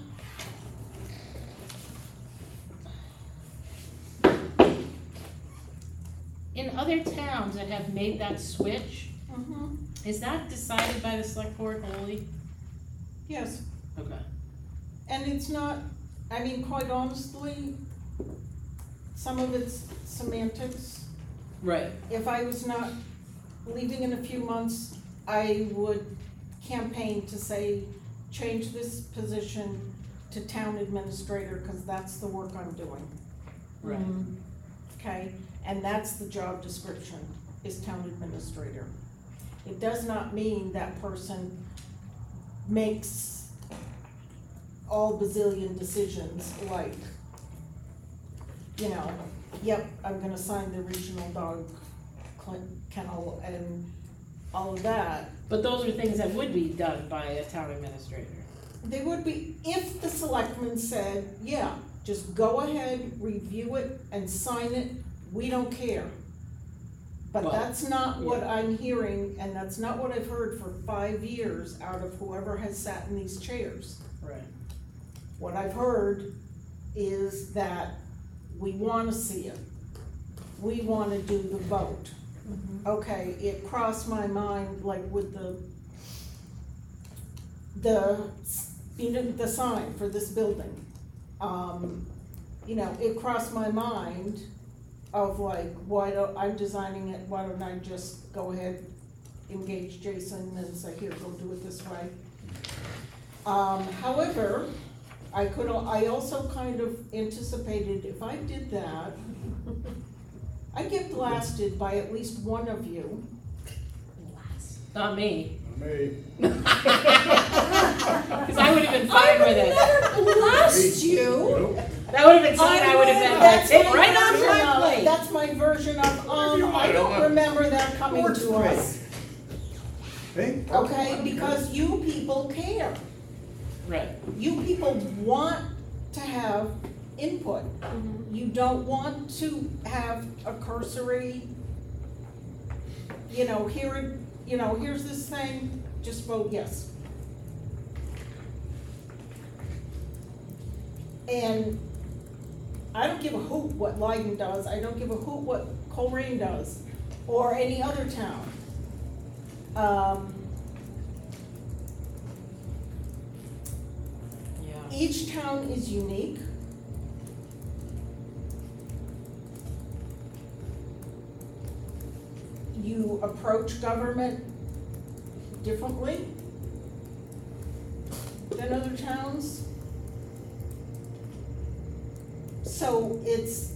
in other towns that have made that switch, Mm-hmm. is that decided by the select board wholly? Yes, Okay. and it's not, I mean, quite honestly, some of it's semantics. Right. If I was not leaving in a few months, I would campaign to say, change this position to town administrator, cause that's the work I'm doing, Right. okay? And that's the job description, is town administrator. It does not mean that person makes all bazillion decisions like, you know, yep, I'm gonna sign the regional dog cl- kennel and all of that. But those are things that would be done by a town administrator. They would be, if the selectmen said, yeah, just go ahead, review it and sign it, we don't care. But Well, that's not what yeah. I'm hearing, and that's not what I've heard for five years out of whoever has sat in these chairs. Right. What I've heard is that we wanna see it. We wanna do the vote. Okay, it crossed my mind, like with the, the, you know, the sign for this building. Um, you know, it crossed my mind of like, why don't, I'm designing it, why don't I just go ahead, engage Jason and say, here, go do it this way. Um, however, I could, al- I also kind of anticipated if I did that, I'd get blasted by at least one of you. Not me. Me. Because I would have been fine with it. Blast you. Nope. That would have been something I would have been like, That's hit my right on version my of- plate. That's my version of, um, I don't remember that coming to us, Hey? okay, because you people care. Right. You people want to have input. You don't want to have a cursory, you know, here, you know, here's this thing, just vote yes. And I don't give a hoot what Leiden does, I don't give a hoot what Coleraine does, or any other town. Um, Yeah. Each town is unique. you approach government differently than other towns. So it's,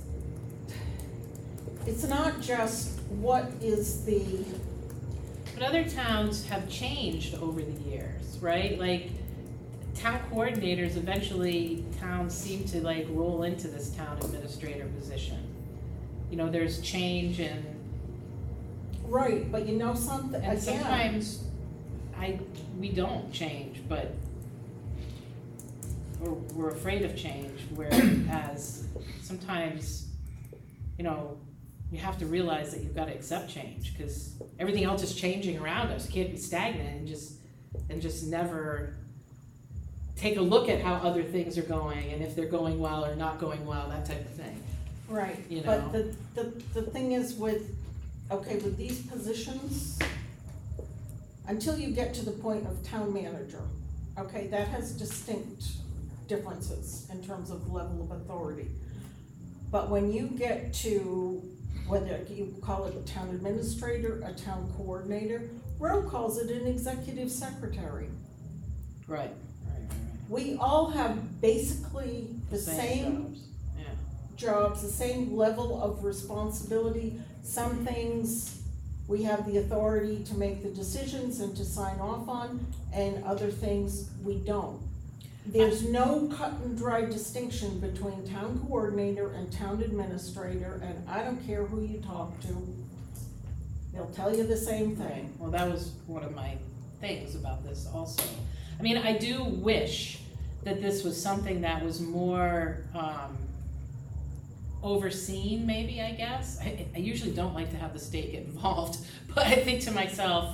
it's not just what is the, But other towns have changed over the years, right? Like, town coordinators, eventually towns seem to like roll into this town administrator position. You know, there's change and, right, but you know something, and again, sometimes I, we don't change, but we're, we're afraid of change, whereas sometimes, you know, you have to realize that you've gotta accept change, cause everything else is changing around us. You can't be stagnant and just, and just never take a look at how other things are going and if they're going well or not going well, that type of thing. right, you know. but the, the, the thing is with, okay, with these positions, until you get to the point of town manager, okay, that has distinct differences in terms of level of authority. But when you get to, whether you call it a town administrator, a town coordinator, Roe calls it an executive secretary. Right, right, right, right. We all have basically the same jobs, yeah. jobs, the same level of responsibility. Some things we have the authority to make the decisions and to sign off on, and other things we don't. There's no cut and dry distinction between town coordinator and town administrator, and I don't care who you talk to, they'll tell you the same Right, thing. well, that was one of my things about this also. I mean, I do wish that this was something that was more, um, overseen, maybe, I guess. I, I usually don't like to have the state get involved, but I think to myself,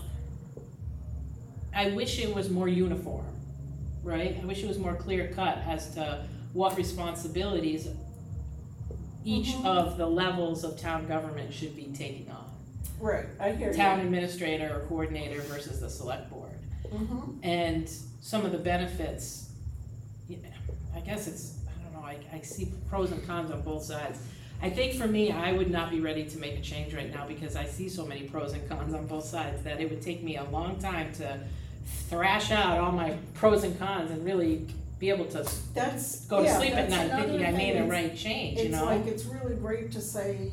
I wish it was more uniform, right? I wish it was more clear cut as to what responsibilities each Mhm. of the levels of town government should be taking on. Right, I hear you. Town administrator or coordinator versus the select board. Mhm. And some of the benefits, you know, I guess it's, I don't know, I, I see pros and cons on both sides. I think for me, I would not be ready to make a change right now because I see so many pros and cons on both sides that it would take me a long time to thrash out all my pros and cons and really be able to That's, go to yeah, sleep at that's night another thinking I thing. made a It's- right change, you It's know? like, it's really great to say,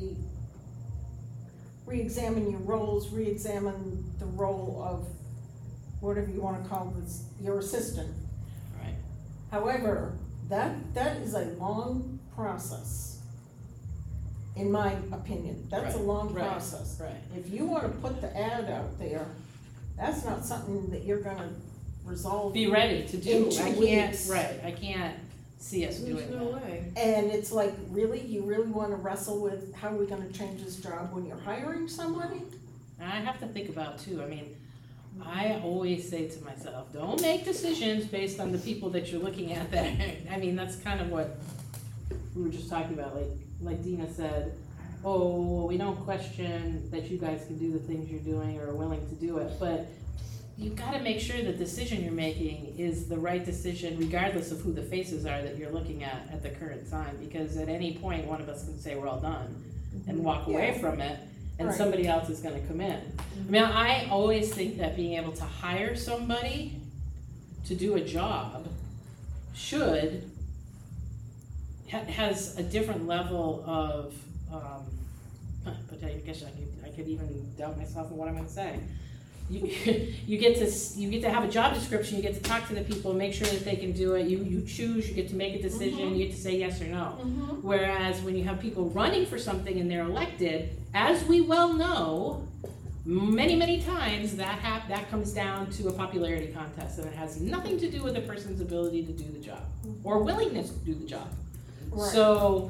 re-examine your roles, re-examine the role of whatever you wanna call this, your assistant. Right. However, that, that is a long process, in my opinion, that's a Right, long right, process. Right. If you wanna put the ad out there, that's not something that you're gonna resolve. Be ready to do, In I two can't, weeks. right, I can't see us doing There's that. no way. And it's like, really, you really wanna wrestle with how are we gonna change this job when you're hiring somebody? And I have to think about too, I mean, I always say to myself, don't make decisions based on the people that you're looking at that, I mean, that's kind of what we were just talking about, like, like Dina said, oh, we don't question that you guys can do the things you're doing or are willing to do it, but you've gotta make sure the decision you're making is the right decision regardless of who the faces are that you're looking at at the current time, because at any point, one of us can say we're all done and walk away Yeah. from it, and Right. somebody else is gonna come in. I mean, I always think that being able to hire somebody to do a job should, ha- has a different level of, um, but I guess I could, I could even doubt myself in what I'm gonna say. You, you get to, s- you get to have a job description, you get to talk to the people, make sure that they can do it, you, you choose, you get to make a decision, you get to say yes or no. Whereas when you have people running for something and they're elected, as we well know, many, many times that hap- that comes down to a popularity contest, and it has nothing to do with a person's ability to do the job, or willingness to do the job. Right. So,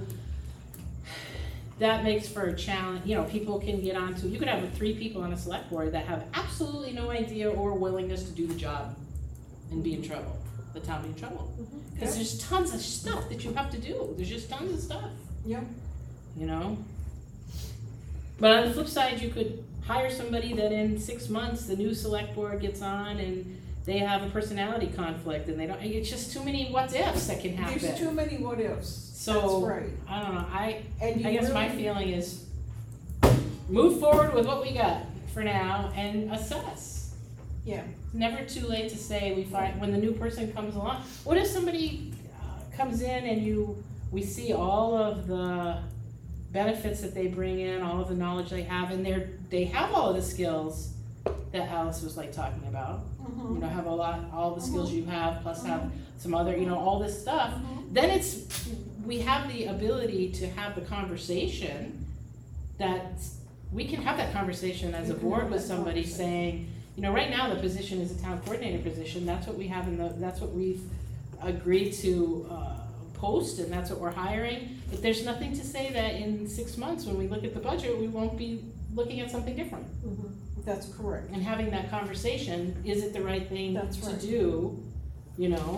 that makes for a challenge, you know, people can get onto, you could have three people on a select board that have absolutely no idea or willingness to do the job and be in trouble, the town be in trouble. Cause there's tons of stuff that you have to do, there's just tons of stuff. Yep. You know? But on the flip side, you could hire somebody that in six months, the new select board gets on and they have a personality conflict and they don't, it's just too many what ifs that can happen. There's too many what ifs, that's So, right. I don't know, I, And you I guess my really- feeling is, move forward with what we got, for now and assess. Yeah. It's never too late to say, we find, when the new person comes along, what if somebody uh, comes in and you, we see all of the benefits that they bring in, all of the knowledge they have, and they're, they have all of the skills that Alice was like talking about. You know, have a lot, all the skills you have, plus have some other, you know, all this stuff. Then it's, we have the ability to have the conversation that, we can have that conversation as a board with somebody saying, you know, right now the position is a town coordinator position, that's what we have in the, that's what we've agreed to, uh, post, and that's what we're hiring. But there's nothing to say that in six months, when we look at the budget, we won't be looking at something different. That's correct. And having that conversation, is it the right thing That's to right. do, you know?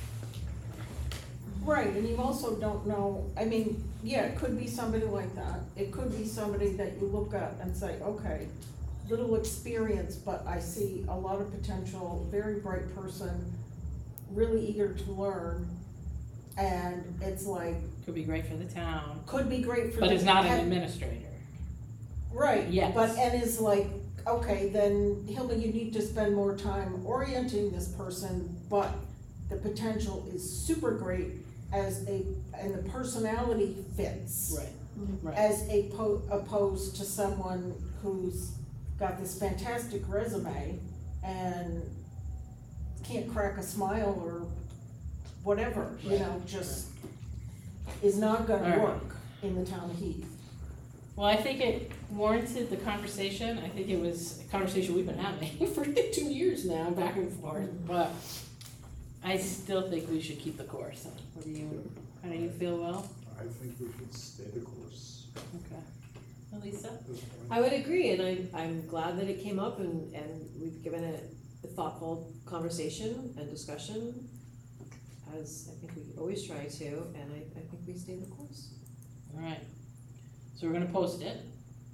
Right, and you also don't know, I mean, yeah, it could be somebody like that. It could be somebody that you look at and say, okay, little experience, but I see a lot of potential, very bright person, really eager to learn. And it's like, Could be great for the town, could be great for. but the- is not an and- administrator. Right, Yes. but, and is like, okay, then Hilda, you need to spend more time orienting this person, but the potential is super great as a, and the personality fits. Right, right. As a po- opposed to someone who's got this fantastic resume and can't crack a smile or whatever, you know, just is not gonna Alright. work in the town of Heath. Well, I think it warranted the conversation. I think it was a conversation we've been having for two years now, back and forth, but I still think we should keep the course. What do you, how do you feel, Will? I think we should stay the course Okay. Elisa? at this point. I would agree, and I'm, I'm glad that it came up and, and we've given it a thoughtful conversation and discussion, as I think we always try to, and I, I think we stay the course. All right. So we're gonna post it.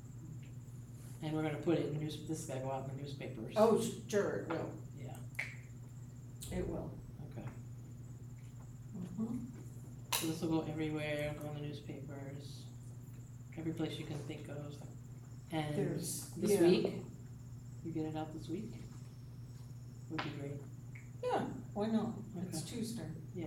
And we're gonna put it in news, this is gonna go out in the newspapers. Oh, sure, it will, Yeah, it will. okay. Mhm. So this will go everywhere, go in the newspapers, every place you can think of. And There's- this yeah. week, you get it out this week? Would be great. Yeah, why not? It's Okay. Tuesday. Yeah.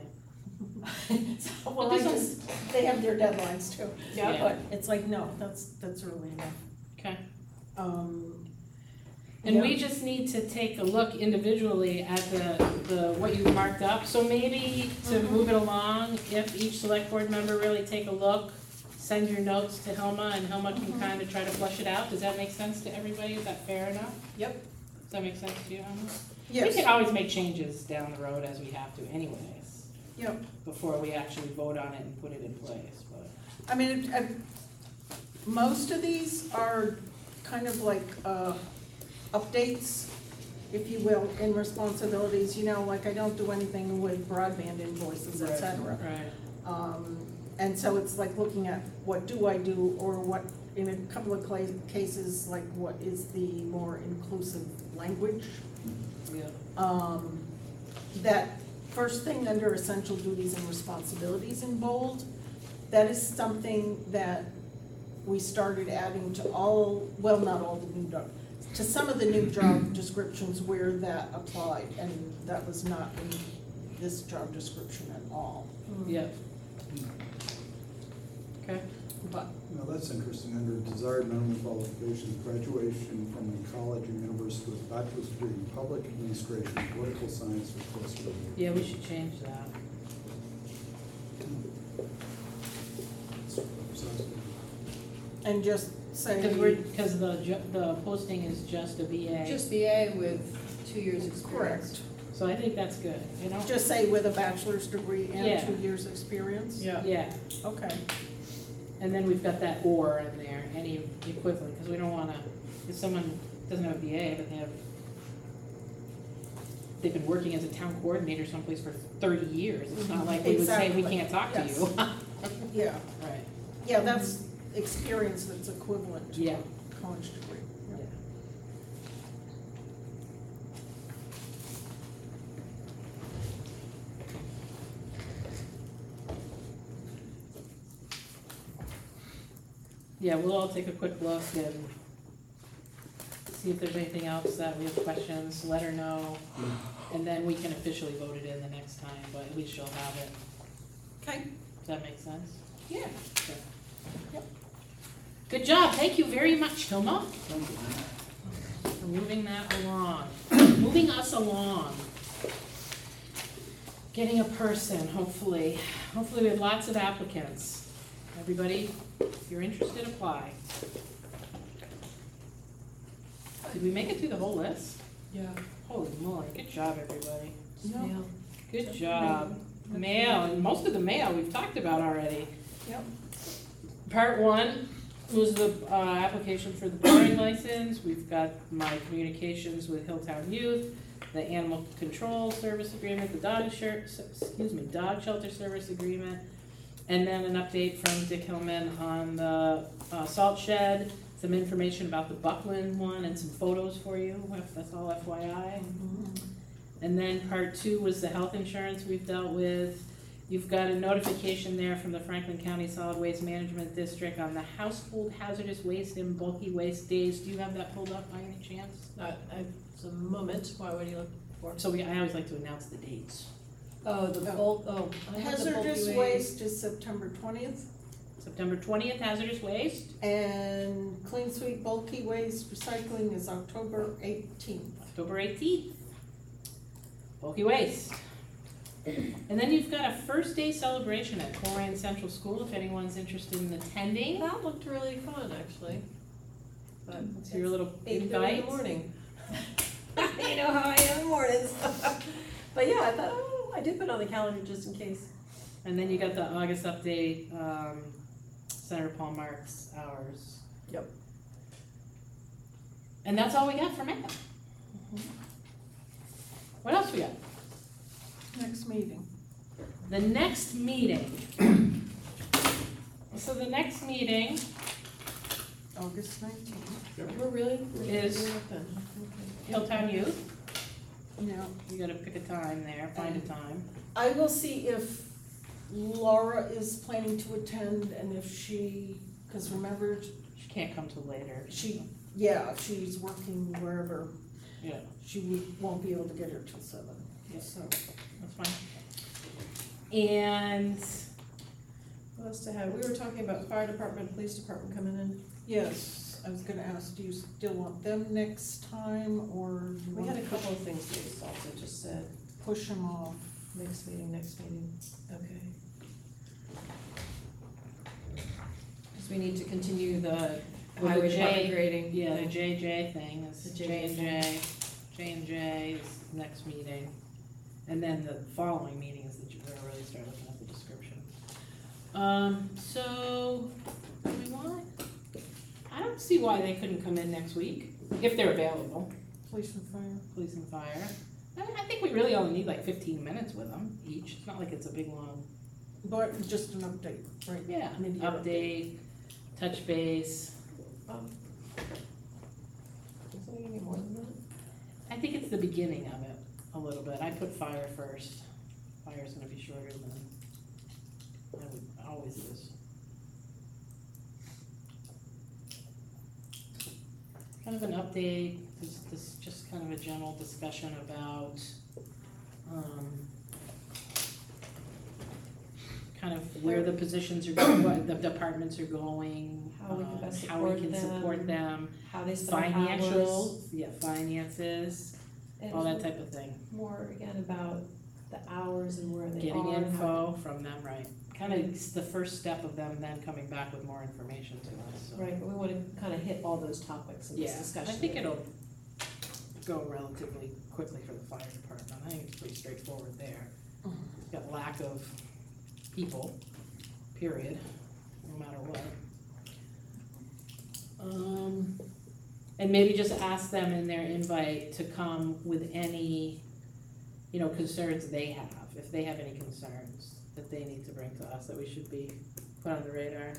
So, well, But I this just, they have their deadlines too. Yeah. But it's like, no, that's, that's early enough. Okay. Um, And we yeah. just need to take a look individually at the, the, what you marked up. So maybe to Mhm. move it along, if each select board member really take a look, send your notes to Hilma, and Hilma can Mhm. kind of try to flush it out. Does that make sense to everybody? Is that fair enough? Yep. Does that make sense to you, Hilma? We Yes, can always make changes down the road as we have to anyways, yep. before we actually vote on it and put it in place, but. I mean, it- I- most of these are kind of like, uh, updates, if you will, in responsibilities, you know, like I don't do anything with broadband invoices, et cetera. Right. Um, and so it's like looking at what do I do, or what, in a couple of cla- cases, like what is the more inclusive language? Yeah. Um, that first thing under essential duties and responsibilities in bold, that is something that we started adding to all, well, not all the new job, to some of the new job descriptions where that applied, and that was not in this job description at all. Yeah. Okay. But, Now, that's interesting, under desired minimum qualifications, graduation from a college or university with a bachelor's degree in public administration, political science, or close related. Yeah, we should change that. Sounds good. and just say. Because we're, because the, ju- the posting is just a B A. Just B A with two years experience. Correct. So I think that's good, you know? Just say with a bachelor's degree and Yeah. two years' experience? Yeah, Okay. and then we've got that or in there, any equivalent, because we don't wanna, if someone doesn't have a B A, but they have, they've been working as a town coordinator someplace for thirty years, it's not like we would say, we Exactly. can't talk to Yes. you. Yeah, Right, yeah, that's experience that's equivalent to Yeah. a college degree. yeah. Yeah, we'll all take a quick look and see if there's anything else that we have questions, let her know, and then we can officially vote it in the next time, but at least she'll have it. Okay. Does that make sense? Yeah. Okay. Yep. Good job, thank you very much, Hilma, for moving that along, moving us along. Getting a person, hopefully, hopefully we have lots of applicants. Everybody, if you're interested, apply. Did we make it through the whole list? Yeah. Holy moly, good job, everybody. Yeah. Good job. Mail, and most of the mail we've talked about already. Yep. Part one was the, uh, application for the pouring license. We've got my communications with Hilltown Youth, the animal control service agreement, the dog shirt, excuse me, dog shelter service agreement, and then an update from Dick Hillman on the, uh, salt shed, some information about the Buckland one, and some photos for you, if that's all F Y I. And then part two was the health insurance we've dealt with. You've got a notification there from the Franklin County Solid Waste Management District on the household hazardous waste and bulky waste days. Do you have that pulled up by any chance? Uh, I, it's a moment, why, what are you looking for? So we, I always like to announce the dates. Oh, the bulk, oh. I have the bulky Hazardous waste is September twentieth, September twentieth, hazardous waste, and clean sweep bulky waste recycling is October eighteenth. October eighteenth. Bulky waste. And then you've got a first day celebration at Colerain Central School, if anyone's interested in attending. That looked really fun, actually. But It's your little eight thirty in invite. the morning. You know how I am in the mornings. But yeah, I thought, oh, I did put it on the calendar just in case. And then you got the August update, um, Senator Paul Marks hours. Yep. And that's all we got for mail. What else we got? Next meeting. The next meeting. So the next meeting August nineteenth. We're really? is Okay. Hilltown Youth. Yeah. You gotta pick a time there, find a time. I will see if Laura is planning to attend and if she, cause remember, She can't come till later. she, yeah, she's working wherever. Yeah. She w- won't be able to get her till seven, so. That's fine. And What else to have? We were talking about fire department, police department coming in. Yes, I was gonna ask, do you still want them next time, or do you We had want a to couple of things we just also just said, push them off? next meeting, next meeting, okay. Because we need to continue the Well, the highway J- department grading. yeah, the thing. J J thing is The J J J and J. J and J is next meeting. And then the following meeting is that you're gonna really start looking at the description. Um, so, do we want? I don't see why they couldn't come in next week, if they're available, Police and fire? police and fire. I, I think we really only need like fifteen minutes with them each, it's not like it's a big long, But just an update, right? yeah, Mid-year update, touch base. Um, Is it any more than that? I think it's the beginning of it, a little bit. I put fire first. Fire's gonna be shorter than, I would, always is. Kind of an update, this, this, just kind of a general discussion about, um, kind of where the positions are going, what the departments are going, How we can um, best how we support can support them, them, How they spend financial, hours. yeah, finances, And all that type of thing. more again about the hours and where they are. Getting and how- info from them, right, kind of the first step of them then coming back with more information to us, so. Right, but we wanna kinda hit all those topics in this Yeah, discussion. I think it'll go relatively quickly for the fire department, I think it's pretty straightforward there. Got lack of people, period, no matter what. Um, and maybe just ask them in their invite to come with any, you know, concerns they have, if they have any concerns that they need to bring to us, that we should be put on the radar.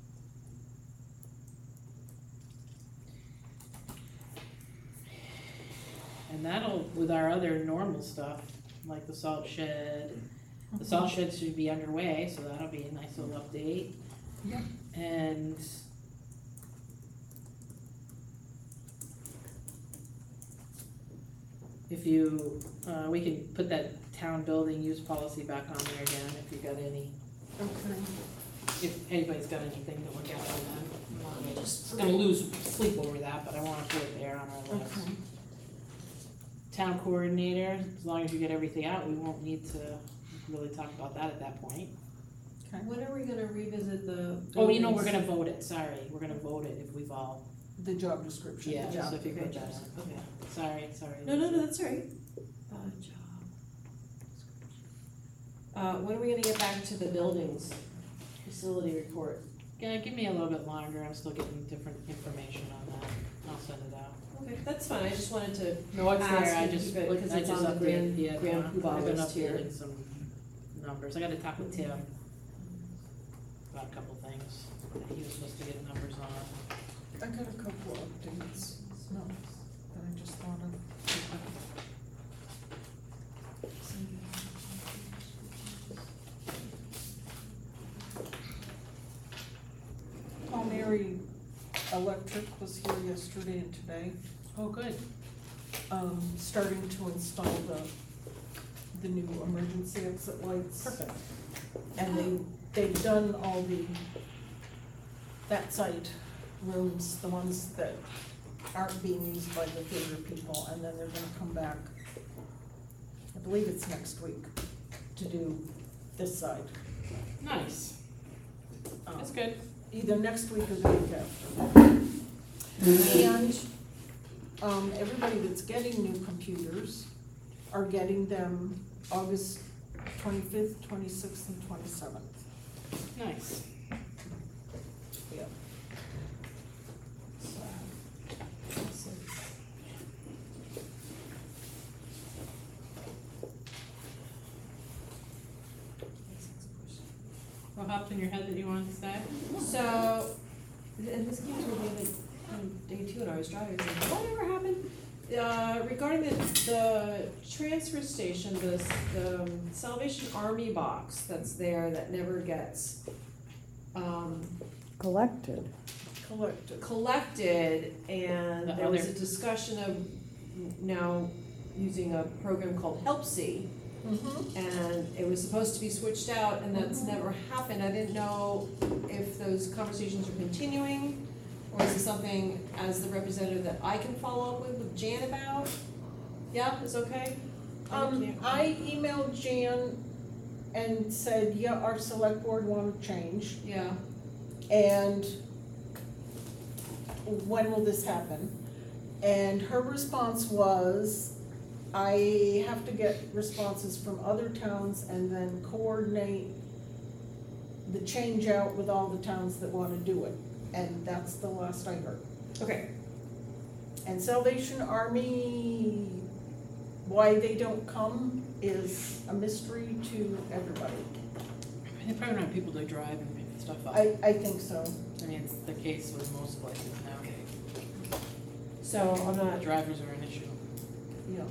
And that'll, with our other normal stuff, like the salt shed, the salt shed should be underway, so that'll be a nice little update. Yep. And if you, uh, we can put that town building use policy back on there again, if you got any, Okay. if anybody's got anything to look at on that. I'm just gonna lose sleep over that, but I wanna put it there on our list. Okay. Town coordinator, as long as you get everything out, we won't need to really talk about that at that point. When are we gonna revisit the? Oh, you know, we're buildings? gonna vote it, sorry, we're gonna vote it if we've all, The job description. yeah, job so if you put that pages. on, okay, sorry, sorry. No, no, no, that's all right. Uh, job. Uh, when are we gonna get back to the buildings, facility report? Yeah, give me a little bit longer, I'm still getting different information on that, I'll send it out. Okay, that's fine, I just wanted to No, it's there, ask I and just, keep it, looked- because I it's just on the updated, grand, yeah, grand I've poobah been list here. updating some numbers, I gotta talk with Tim about a couple things that he was supposed to get numbers on. I got a couple of updates, no, that I just thought of. Palmieri Electric was here yesterday and today, Oh, good. um, starting to install the, the new emergency exit lights. Perfect. And they, they've done all the, that site rooms, the ones that aren't being used by the theater people, and then they're gonna come back, I believe it's next week, to do this side. Nice, Um, that's good. Either next week or the week after. And, um, everybody that's getting new computers are getting them August twenty-fifth, twenty-sixth, and twenty-seventh. Nice. Yep. What hopped in your head that you wanted to say? So, and this came to me like on day two, and I was driving, and I'm like, whatever happened? Uh, regarding the, the transfer station, the, the um, Salvation Army box that's there that never gets, um, Collected. Collected. collected, and The there was other- a discussion of now using a program called HelpSee, Mm-hmm. and it was supposed to be switched out, and that's Mhm. never happened. I didn't know if those conversations are continuing, or is it something as the representative that I can follow up with with Jan about? Yeah, it's okay? Um, Thank you. I emailed Jan and said, yeah, our select board wanna change, Yeah, and when will this happen? And her response was, I have to get responses from other towns and then coordinate the change out with all the towns that wanna do it, and that's the last I heard. okay, And Salvation Army, why they don't come is a mystery to everybody. They probably don't have people to drive and pick stuff up. I, I think so. I mean, it's the case with most places now. so I'm not, Drivers are an issue. Yeah.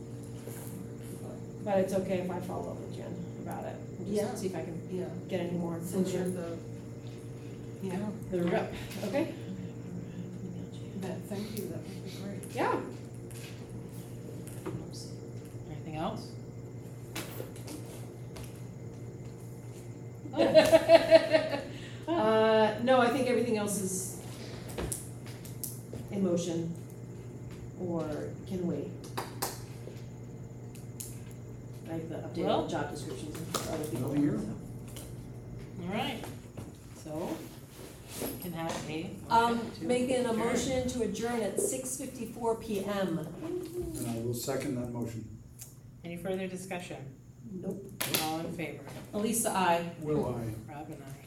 but it's okay if I follow up with Jen about it, and Yeah. just see if I can Yeah. get any more Since you're information. the, yeah, The rep, okay? that, thank you, that would be great. Yeah. Anything else? Uh, no, I think everything else is in motion or can wait. Like the Well- updated job descriptions and for other people. Nothing here. so. All right, so, we can have a Um, motion to making a adjourn. motion to adjourn at six fifty-four P M. And I will second that motion. Any further discussion? Nope. All in favor? Elisa, I. Will I? Rob and I.